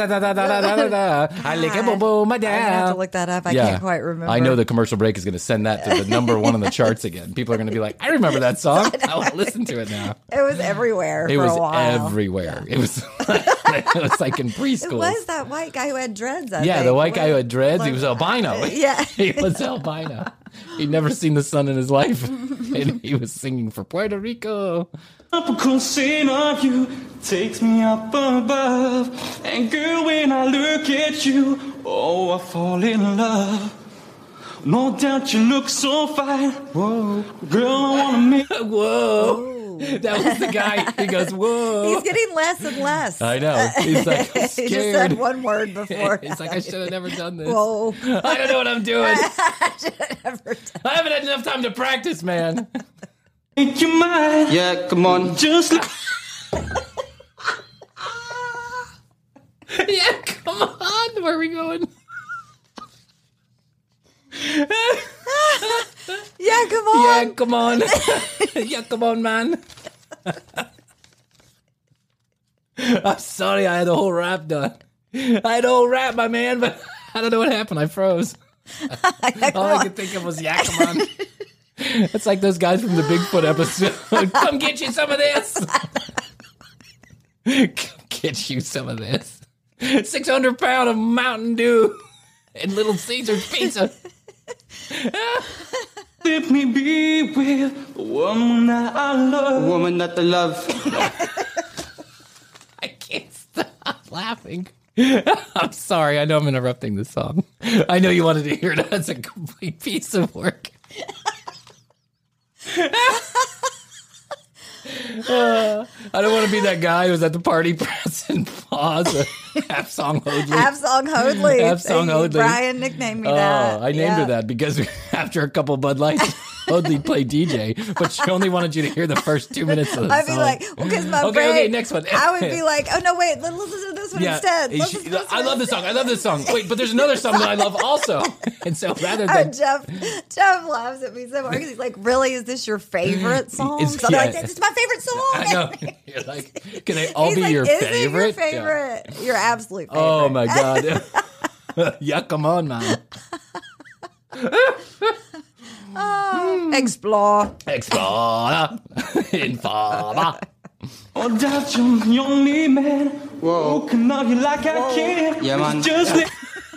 I lick it, boom, boom, I have to look that up. I can't quite remember. I know the commercial break is going to send that to the number one on the charts again. People are going to be like, I remember that song. I want to listen to it now. It was everywhere It for was a while. everywhere. It was like in preschool. It was that white guy who had dreads, I Yeah, think. the white guy who had dreads. He was albino. Yeah. He was albino. He'd never seen the sun in his life. And he was singing for Puerto Rico. Tropical scene of you takes me up above. And girl, when I look at you, oh, I fall in love. No doubt you look so fine. Whoa. Girl, I wanna make. Whoa. That was the guy. He goes, whoa. He's getting less and less. I know. He's like, I'm He just scared. said one word before. He's like, I should have never done this. Whoa. I don't know what I'm doing. I haven't had enough time to practice, man. Make you mine. Yeah, come on. Just like. Yeah, come on. Where are we going? Yeah, come on. Yeah, come on. Yeah, come on, man. I'm sorry, I had the whole rap done. I had the whole rap, my man, but I don't know what happened. I froze. All I could think of was Yakimon. It's like those guys from the Bigfoot episode. Come get you some of this. Come get you some of this. 600 pound of Mountain Dew and Little Caesar's pizza. Let me be with the woman that I love. A woman that I love. I can't stop laughing. I'm sorry. I know I'm interrupting the song. I know you wanted to hear it. That's a complete piece of work. I don't want to be that guy who's at the party pressing pause. Half song Hoadley. Half song Hoadley. Half song Hoadley. Brian nicknamed me that. I named her that because after a couple Bud Lights, Hoadley played DJ, but she only wanted you to hear the first 2 minutes of the I'd song. be like, because my brain. Okay, next one. I would be like, oh no, wait, let's listen to this one instead. Let's listen to this I one love this song. I love this song. Wait, but there's another song that I love also. And so rather than Jeff laughs at me so hard because he's like, really, is this your favorite song? So I'm like, this is my favorite song. I know. You're like, can they all He's be like, your is favorite? it your favorite? Your absolute favorite. Oh my God. Yeah, come on, man. Explore. Informer. Oh, doubt you're the only man. Whoa. Who can love you like I can. Yeah, man. Just let.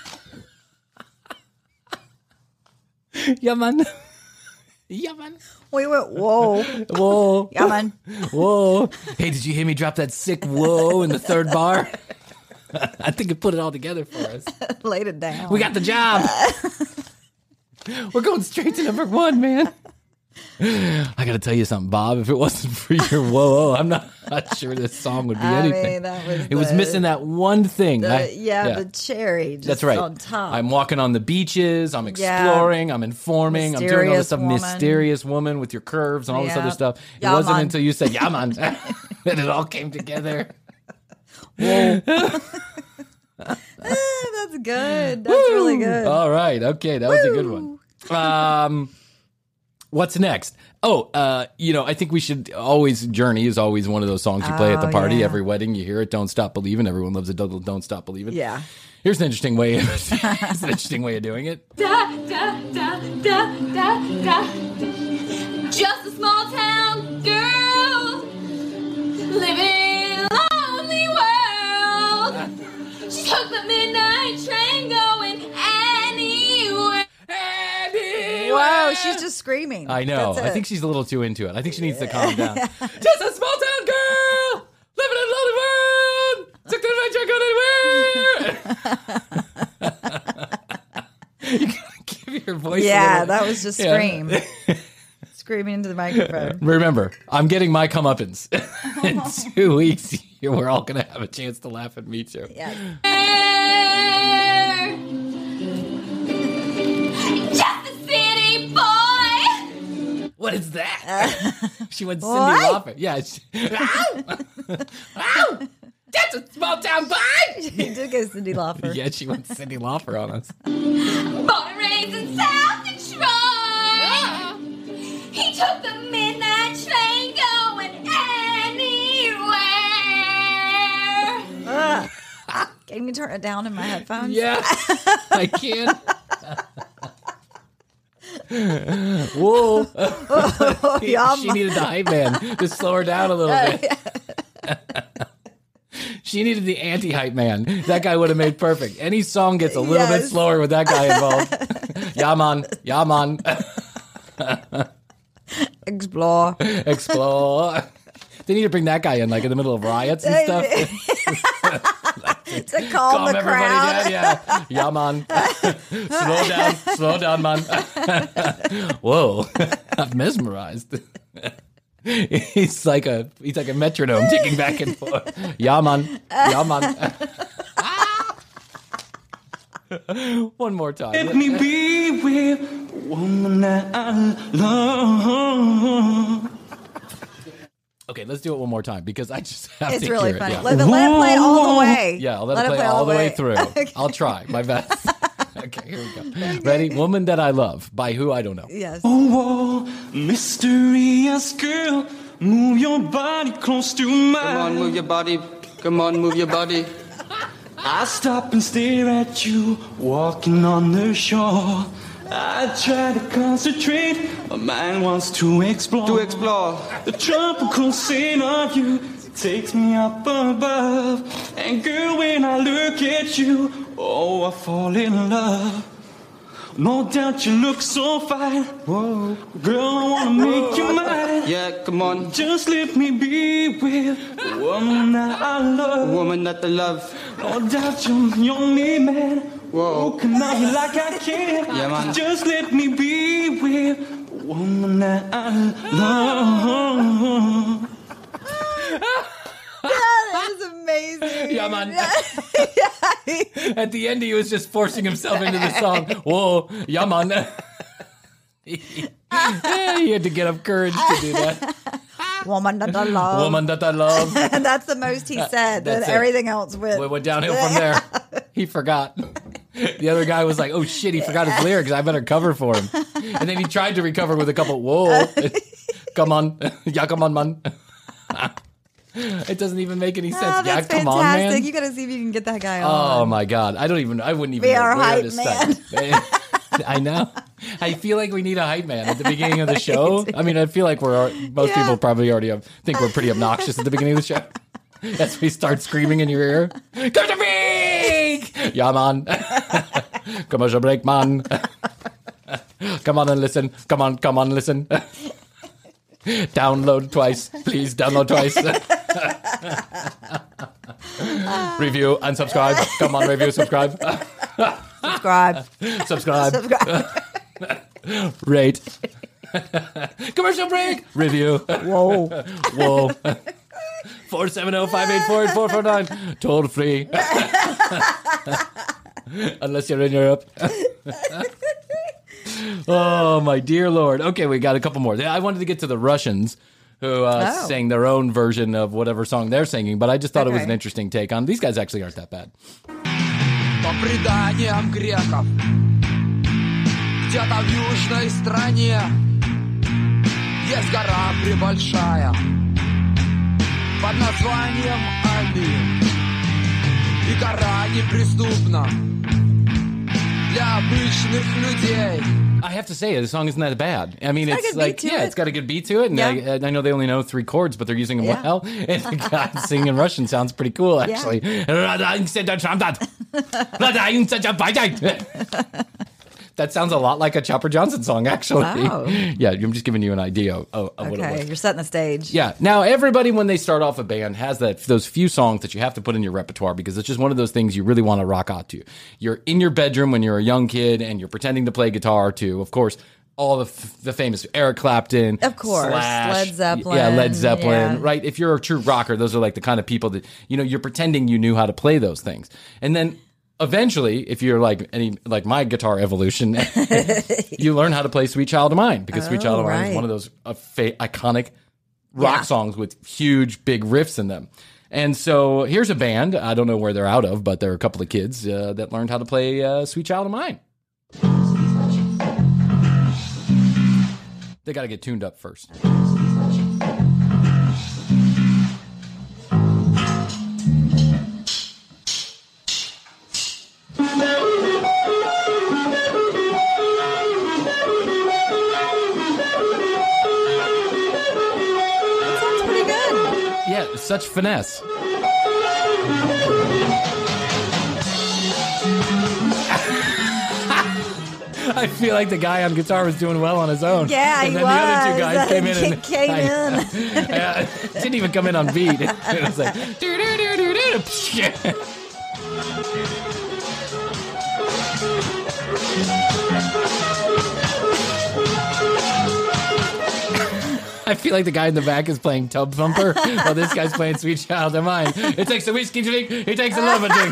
Yeah, man. Yeah, man. We went, whoa. Whoa. Yeah, man. Whoa. Hey, did you hear me drop that sick whoa in the third bar? I think it put it all together for us. Laid it down. We got the job. We're going straight to number one, man. I got to tell you something, Bob. If it wasn't for your whoa, I'm not sure this song would be anything. That was missing that one thing. The cherry. Just That's right. On top. I'm walking on the beaches. I'm exploring. I'm informing. I'm doing all this stuff. Woman. Mysterious woman with your curves and all this other stuff. It wasn't until you said "Yaman" that it all came together. Whoa. That's good. That's really good. All right. Okay. That was a good one. What's next? Oh, I think we should always, Journey is always one of those songs you play at the party. Yeah. Every wedding, you hear it. Don't Stop Believing. Everyone loves it. Don't Stop Believing. Yeah. Here's an interesting way. Here's an interesting way of doing it. Da, da, da, da, da, da. Just a small town girl she's just screaming. I know. I think she's a little too into it. I think she needs to calm down. Just a small town girl living in a lonely world. Took the adventure, go anywhere. You gotta give your voice. Yeah, that was just scream. Screaming into the microphone. Remember, I'm getting my comeuppance. In 2 weeks, we're all going to have a chance to laugh at me too. Yes. Just a city boy. What is that? She went Cindy Lauper. Yeah. Ow! That's a small town boy. She did go Cindy Lauper. Yeah, she went Cindy Lauper on us. Born and raised in South Detroit. He took the midnight train going anywhere. Can you turn it down in my headphones? Yeah, I can. Whoa. She needed the hype man to slow her down a little bit. She needed the anti-hype man. That guy would have made perfect. Any song gets a little bit slower with that guy involved. Yeah, man. Yeah, man. Explore. They need to bring that guy in, like in the middle of riots and stuff. To calm the crowd. Down. Yeah. Yeah, man. Slow down, man. Whoa. I'm mesmerized. He's like a metronome ticking back and forth. Yeah, man. Yeah, man. One more time. Let me be with a woman that I love. Okay, let's do it one more time because I just have it's to really hear funny. it. Yeah. Let it play all the way. Yeah, I'll let it play all the way through. Okay. I'll try my best. Okay, here we go. Ready? Woman That I Love by who? I don't know. Yes. Oh, mysterious girl, move your body close to mine. Come on, move your body. Come on, move your body. I stop and stare at you, walking on the shore. I try to concentrate, my mind wants to explore. The tropical scent of you takes me up above. And girl, when I look at you, oh, I fall in love. No doubt you look so fine. Whoa. Girl, I wanna make you mine. Yeah, come on. Just let me be with a woman that I love. A woman that I love. No doubt you're me, man. Whoa. Oh, can I be like I can? Yeah, man. Just let me be with a woman that I love. That is amazing. Yeah, man. At the end, he was just forcing himself into the song. Whoa, yeah, man. He had to get up courage to do that. Woman that I love. Woman that I love. And that's the most he said. Then everything else went downhill from there. He forgot. The other guy was like, oh shit, he forgot his lyrics. I better cover for him. And then he tried to recover with a couple, whoa. Come on. Yeah, come on, man. It doesn't even make any sense. Yeah, come on, man. You gotta see if you can get that guy on. Oh my God. I wouldn't even be know our where hype to man. start. I know. I feel like we need a hype man at the beginning of the show. I mean, I feel like most people probably already think we're pretty obnoxious at the beginning of the show. As we start screaming in your ear. Commercial break! Yeah, man. Commercial break, man. Come on and listen. Come on, listen. Download twice. Please download twice. Review and subscribe. Come on, review, subscribe. Subscribe. Rate. Commercial break. Review. Whoa. 470-584-8449. Toll free. Unless you're in Europe. Oh, my dear Lord. Okay, we got a couple more. I wanted to get to the Russians who sang their own version of whatever song they're singing, but I just thought it was an interesting take on. These guys actually aren't that bad. По преданиям греков, где-то в южной стране есть гора пребольшая под названием Олимп. И гора неприступна для обычных людей. I have to say, the song isn't that bad. I mean, it's like, it's got a good beat to it. And I know they only know 3 chords, but they're using them well. And the guy singing in Russian sounds pretty cool, actually. That sounds a lot like a Chopper Johnson song, actually. Oh. Yeah, I'm just giving you an idea of what it was. Okay, you're setting the stage. Yeah. Now, everybody, when they start off a band, has those few songs that you have to put in your repertoire because it's just one of those things you really want to rock out to. You're in your bedroom when you're a young kid and you're pretending to play guitar to, of course, all the famous Eric Clapton. Of course. Slash, Led Zeppelin. Yeah, Led Zeppelin. Yeah. Right? If you're a true rocker, those are like the kind of people that, you're pretending you knew how to play those things. And then eventually, if you're like my guitar evolution, you learn how to play Sweet Child of Mine because Sweet Child of Mine is one of those iconic rock songs with huge, big riffs in them. And so here's a band. I don't know where they're out of, but there are a couple of kids that learned how to play Sweet Child of Mine. They got to get tuned up first. Yeah, such finesse. I feel like the guy on guitar was doing well on his own. Yeah, and then he the other two guys came in and came in. didn't even come in on beat. It was like I feel like the guy in the back is playing Tub Thumper while this guy's playing Sweet Child of Mine. It takes a whiskey drink, he takes a love drink.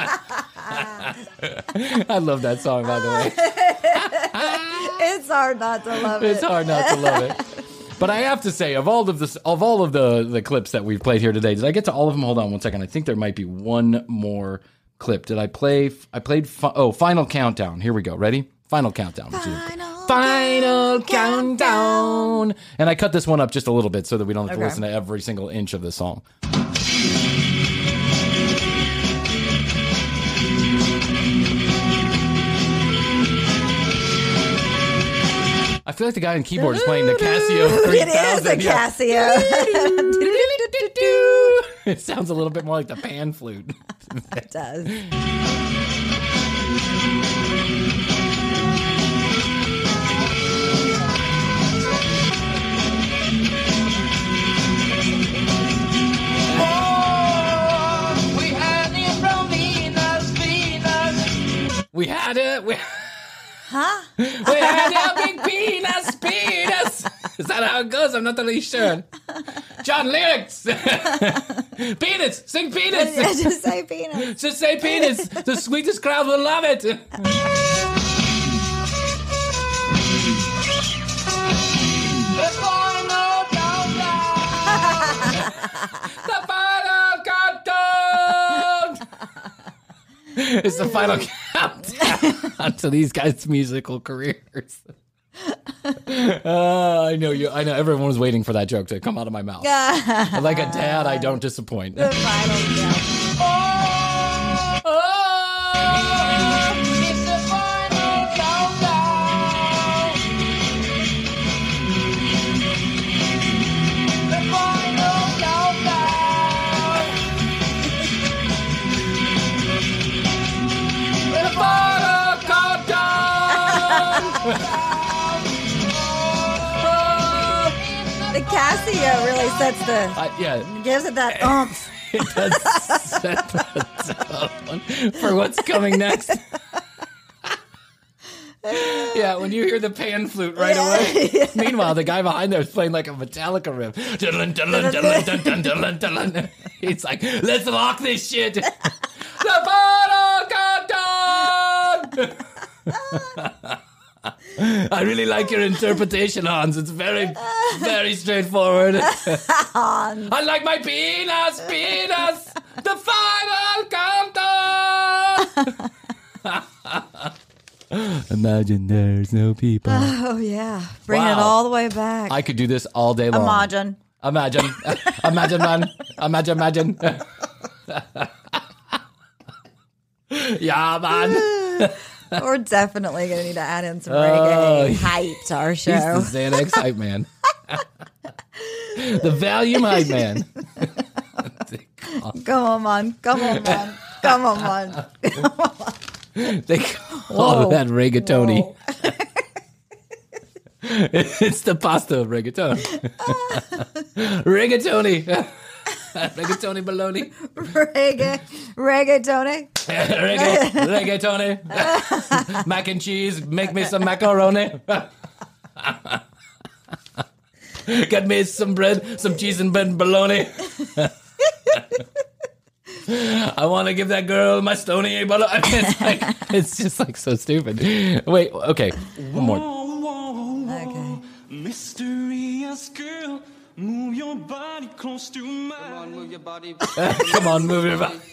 I love that song, by the way. It's hard not to love it. It's hard not to love it. But I have to say, of all of the clips that we've played here today, did I get to all of them? Hold on one second. I think there might be one more clip. Did I play? I played. Final Countdown. Here we go. Ready? Final Countdown. Final Countdown. And I cut this one up just a little bit so that we don't have to listen to every single inch of the song. I feel like the guy on keyboard is playing the Casio 3000. It is a Casio. It sounds a little bit more like the pan flute. It does. We had it. Huh? We had a big penis. Is that how it goes? I'm not really sure. John, lyrics. Penis. Sing penis. Just say penis. Just say penis. The sweetest crowd will love it. The final countdown. The final countdown. It's the final countdown to these guys' musical careers. I know you. I know everyone was waiting for that joke to come out of my mouth. Like a dad, I don't disappoint. The final countdown. It's the final countdown. The final countdown. The final countdown. The Casio really sets gives it that oomph. It does set the tone for what's coming next. Yeah, when you hear the pan flute right away. Yeah. Meanwhile, the guy behind there is playing like a Metallica riff. He's like, let's lock this shit. The final countdown. I really like your interpretation, Hans. It's very, very straightforward. I like my penis. The final countdown. Imagine there's no people. Oh, yeah. Bring it all the way back. I could do this all day long. Imagine, man. Imagine. Yeah, man. We're definitely going to need to add in some reggae hype to our show. He's the Xanax hype man. The Valium hype man. Come on, man. They call that rigatoni. It's the pasta of rigatoni. Rigatoni. Rigatoni bologna. Rigatoni. Rigatoni. Mac and cheese. Make me some macaroni. Get me some bread, some cheese and bread and bologna. I want to give that girl my stony bologna. I mean, it's just like so stupid. Wait, okay, one more. Okay. Mysterious girl, move your body close to mine. Come on, move your body. Come on, move your body.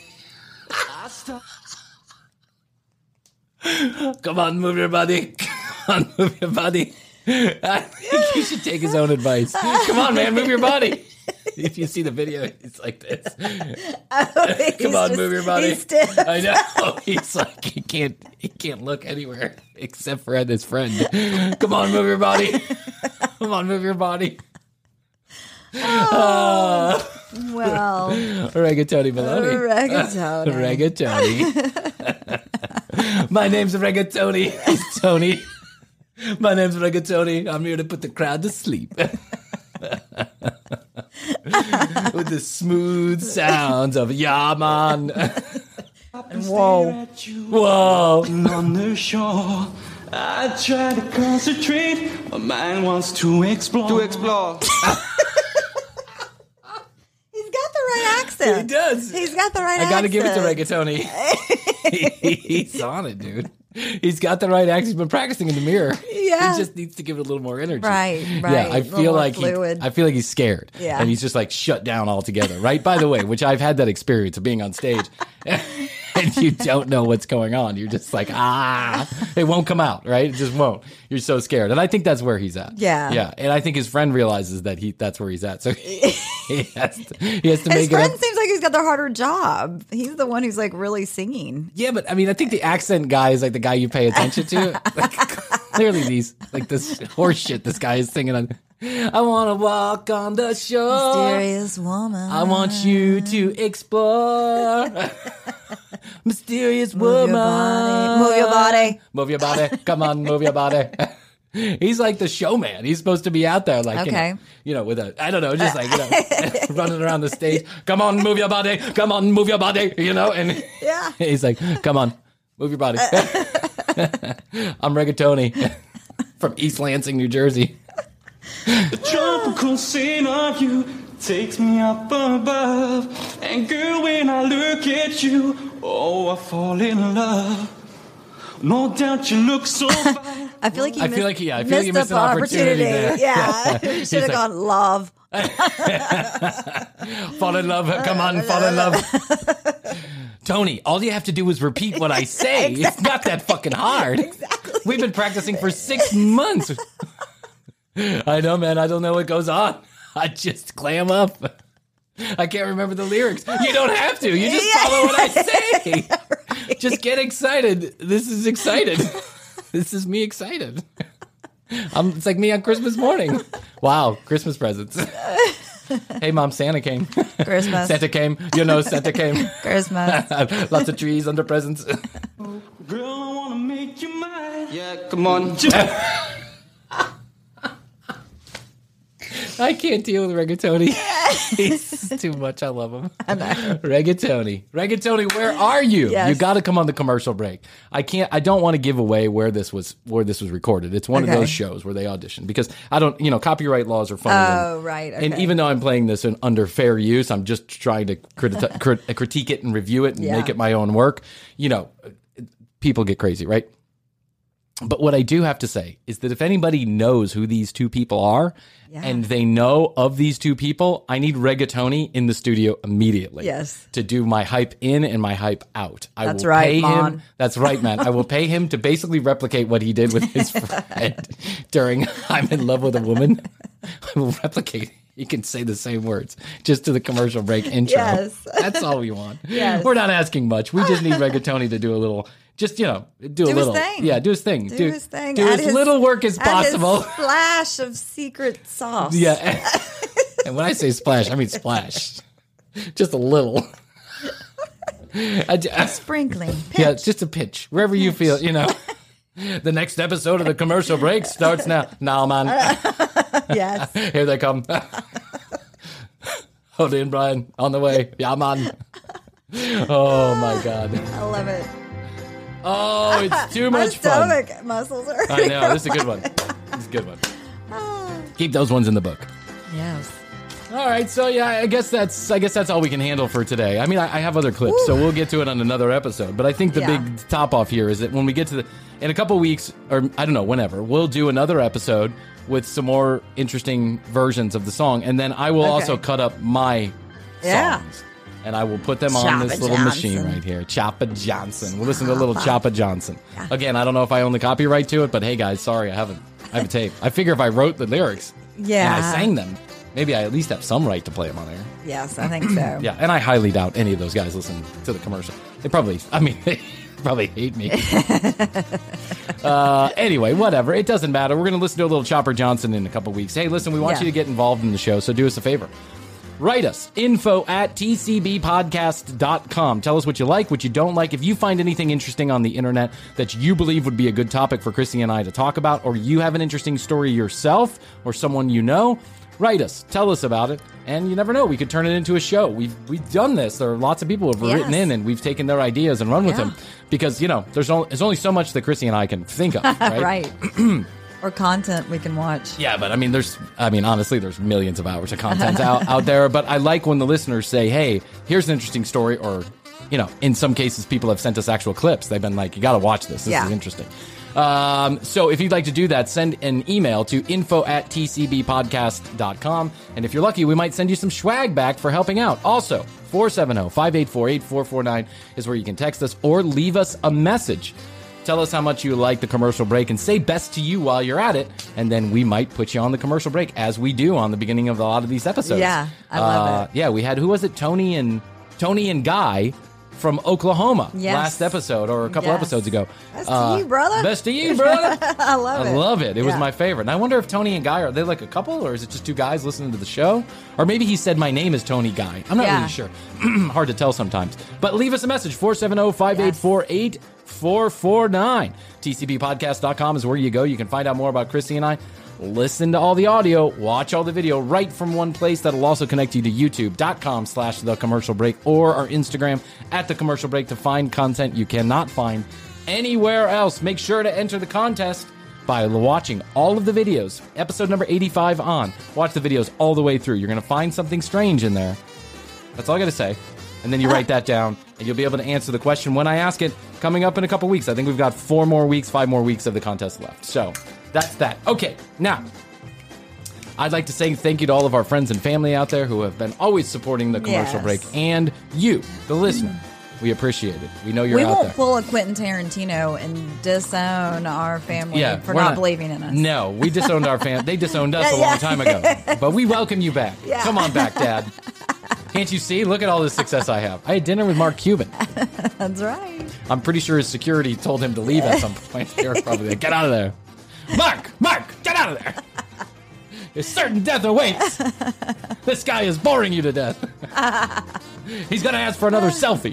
Come on, move your body. Come on, move your body. I think he should take his own advice. Come on, man, move your body. If you see the video, it's like this. Come on, move your body. I know. He's like he can't look anywhere except for at his friend. Come on, move your body. Come on, move your body. Well, Rigatoni bologna. Rigatoni. Rigatoni. My name's Rigatoni. He's Tony. My name's Rigatoni. I'm here to put the crowd to sleep. With the smooth sounds of Yaman. Whoa. Whoa. On the shore, I try to concentrate. My mind wants to explore. He's got the right accent. He does. He's got the right accent. I gotta give it to Rigatoni. He's on it, dude. He's got the right accent. He's been practicing in the mirror. Yeah. He just needs to give it a little more energy. Right. Yeah, I feel like he's scared. Yeah. And he's just like shut down altogether. Right. By the way, which I've had that experience of being on stage and you don't know what's going on. You're just like, it won't come out. Right. It just won't. You're so scared. And I think that's where he's at. Yeah. Yeah. And I think his friend realizes that that's where he's at. So he has to make it up. His friend seems like he's got the harder job. He's the one who's like really singing. Yeah, but I mean, I think the accent guy is like the guy you pay attention to. Like, clearly, this horse shit this guy is singing on. I want to walk on the shore. Mysterious woman. I want you to explore. Mysterious woman. Move your body. Move your body. Come on, move your body. He's like the showman. He's supposed to be out there, like, okay. With I don't know, just like, running around the stage. Come on, move your body. Come on, move your body. And yeah. He's like, come on, move your body. I'm Rigatoni from East Lansing, New Jersey. The tropical scene of you takes me up above. And girl, when I look at you, I fall in love. No doubt you look so fine. I feel like he missed an opportunity there. Yeah. Should have gone love. Fall in love. Come on, fall in love. Tony, all you have to do is repeat what I say. Exactly. It's not that fucking hard. Exactly. We've been practicing for 6 months. I know, man. I don't know what goes on. I just clam up. I can't remember the lyrics. You don't have to. You just follow what I say. Right. Just get excited. This is excited. This is me excited. It's like me on Christmas morning. Wow, Christmas presents. Hey, Mom, Santa came. Christmas. Santa came. Santa came. Christmas. Lots of trees under presents. Girl, I want to make you mine. Yeah, come on. I can't deal with Rigatoni. He's too much. I love him. Rigatoni, where are you? Yes. You got to come on the commercial break. I don't want to give away where this was recorded. It's one of those shows where they audition because I don't, copyright laws are funny. Oh, right. Okay. And even though I'm playing this under fair use, I'm just trying to critique it and review it and make it my own work. People get crazy, right? But what I do have to say is that if anybody knows who these two people are and they know of these two people, I need Rigatoni in the studio immediately. Yes. To do my hype in and my hype out. That's right, man. That's right, man. I will pay him to basically replicate what he did with his friend during I'm in Love with a Woman. I will replicate. You can say the same words just to the commercial break intro. Yes. That's all we want. Yes. We're not asking much. We just need Rigatoni to do a little. Just, do a little. His thing. Yeah, do his thing. Do his thing. Do as little work as possible. His splash of secret sauce. Yeah. And when I say splash, I mean splash. Just a little. A sprinkling. Pinch. Yeah, just a pinch. Wherever you feel, you know. The next episode of the commercial break starts now. Nah, man. Yes. Here they come. Hold in, Brian. On the way. Yeah, man. Oh, my God. I love it. Oh, it's too much fun. My stomach muscles are. I know. This is a good one. This is a good one. Keep those ones in the book. Yes. All right, so yeah, I guess that's all we can handle for today. I mean, I have other clips, so we'll get to it on another episode. But I think the big top off here is that when we get to in a couple weeks, or I don't know, whenever, we'll do another episode with some more interesting versions of the song, and then I will also cut up my songs. And I will put them on this little machine right here. Choppa Johnson. We'll listen to a little Choppa Johnson. Yeah. Again, I don't know if I own the copyright to it, but hey guys, sorry, I have a tape. I figure if I wrote the lyrics and I sang them, maybe I at least have some right to play them on air. Yes, I think so. Yeah, and I highly doubt any of those guys listen to the commercial. They probably hate me. Anyway, whatever. It doesn't matter. We're going to listen to a little Chopper Johnson in a couple weeks. Hey, listen, we want you to get involved in the show, so do us a favor. Write us, info@tcbpodcast.com. Tell us what you like, what you don't like. If you find anything interesting on the internet that you believe would be a good topic for Chrissy and I to talk about, or you have an interesting story yourself or someone you know, write us. Tell us about it. And you never know, we could turn it into a show. We've done this. There are lots of people who have written in, and we've taken their ideas and run with them. Because, you know, there's only so much that Chrissy and I can think of, right? Right. Or content we can watch. Yeah, but honestly, there's millions of hours of content out there. But I like when the listeners say, hey, here's an interesting story. Or, you know, in some cases, people have sent us actual clips. They've been like, you got to watch this. This is interesting. So if you'd like to do that, send an email to info@tcbpodcast.com. And if you're lucky, we might send you some swag back for helping out. Also, 470-584-8449 is where you can text us or leave us a message. Tell us how much you like the commercial break and say best to you while you're at it. And then we might put you on the commercial break, as we do on the beginning of a lot of these episodes. Yeah, I love it. Yeah, we had, who was it? Tony and Guy from Oklahoma last episode, or a couple episodes ago. Best to you, brother. Best to you, brother. I love it. It was my favorite. And I wonder if Tony and Guy, are they like a couple, or is it just two guys listening to the show? Or maybe he said, my name is Tony Guy. I'm not really sure. Hard to tell sometimes. But leave us a message, 470-584-8449. TCBpodcast.com is where you go. You can find out more about Chrissy and I. Listen to all the audio, watch all the video right from one place. That'll also connect you to youtube.com/thecommercialbreak or our Instagram @thecommercialbreak to find content you cannot find anywhere else. Make sure to enter the contest by watching all of the videos. Episode number 85 on. Watch the videos all the way through. You're going to find something strange in there. That's all I got to say. And then you write that down, and you'll be able to answer the question when I ask it coming up in a couple weeks. I think we've got 5 more weeks of the contest left. So that's that. Okay, now, I'd like to say thank you to all of our friends and family out there who have been always supporting the commercial break. And you, the listener. We appreciate it. We know you're out there. We won't pull a Quentin Tarantino and disown our family for not believing in us. No, we disowned our family. They disowned us a long time ago. But we welcome you back. Yeah. Come on back, Dad. Can't you see? Look at all the success I have. I had dinner with Mark Cuban. That's right. I'm pretty sure his security told him to leave at some point. They were probably like, get out of there. Mark, get out of there. A certain death awaits. This guy is boring you to death. He's going to ask for another selfie.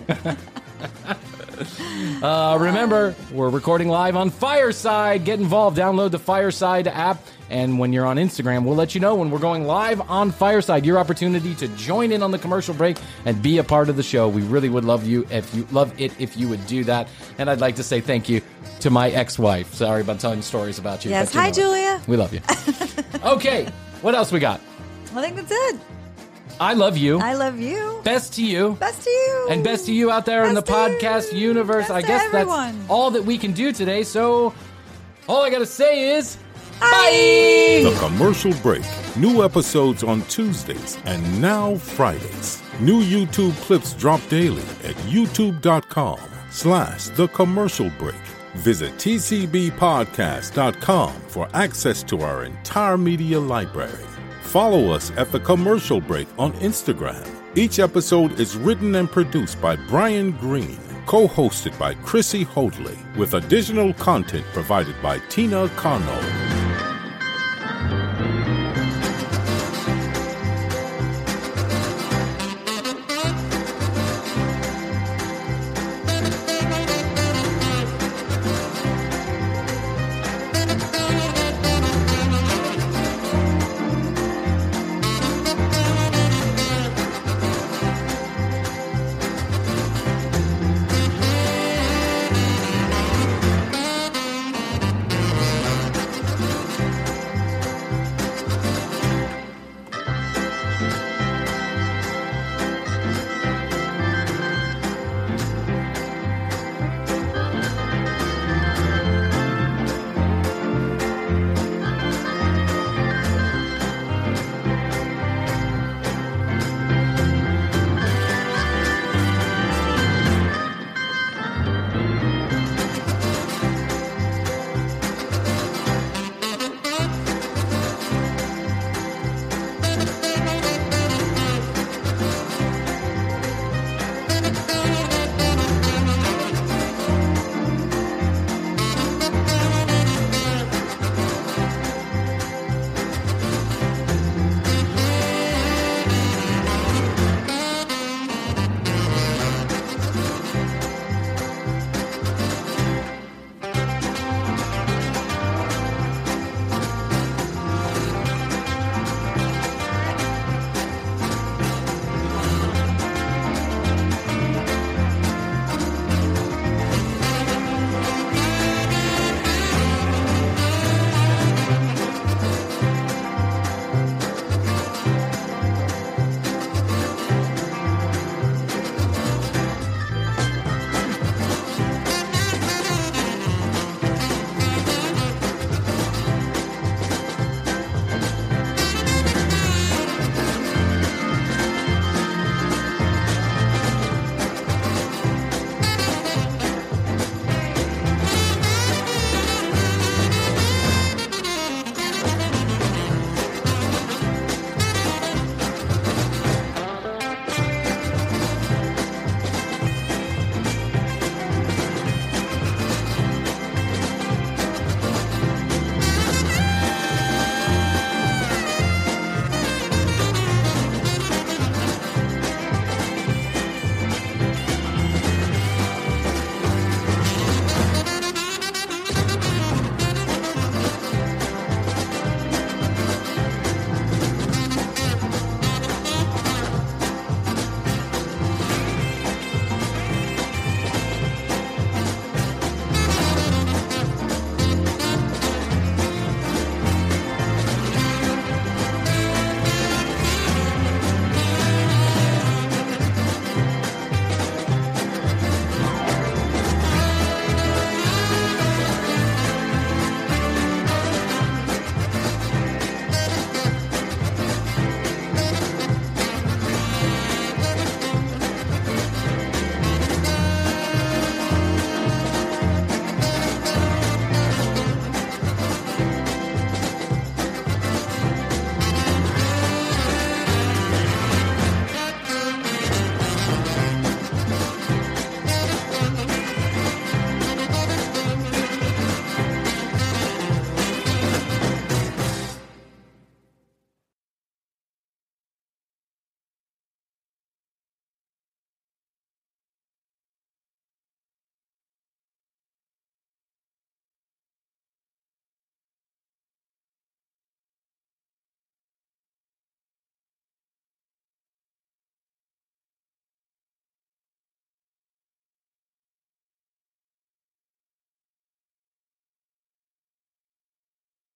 Remember, we're recording live on Fireside. Get involved. Download the Fireside app. And when you're on Instagram, we'll let you know when we're going live on Fireside. Your opportunity to join in on the commercial break and be a part of the show. We really would love you if you would do that. And I'd like to say thank you to my ex-wife. Sorry about telling stories about you. Yes, hi, Julia. We love you. Okay, what else we got? I think that's it. I love you. I love you. Best to you. Best to you. And best to you out there in the podcast universe. I guess that's all that we can do today. So all I got to say is bye. The Commercial Break. New episodes on Tuesdays and now Fridays. New YouTube clips drop daily at youtube.com/thecommercialbreak. Visit tcbpodcast.com for access to our entire media library. Follow us at The Commercial Break on Instagram. Each episode is written and produced by Brian Green, co-hosted by Chrissy Hoadley, with additional content provided by Tina Connell.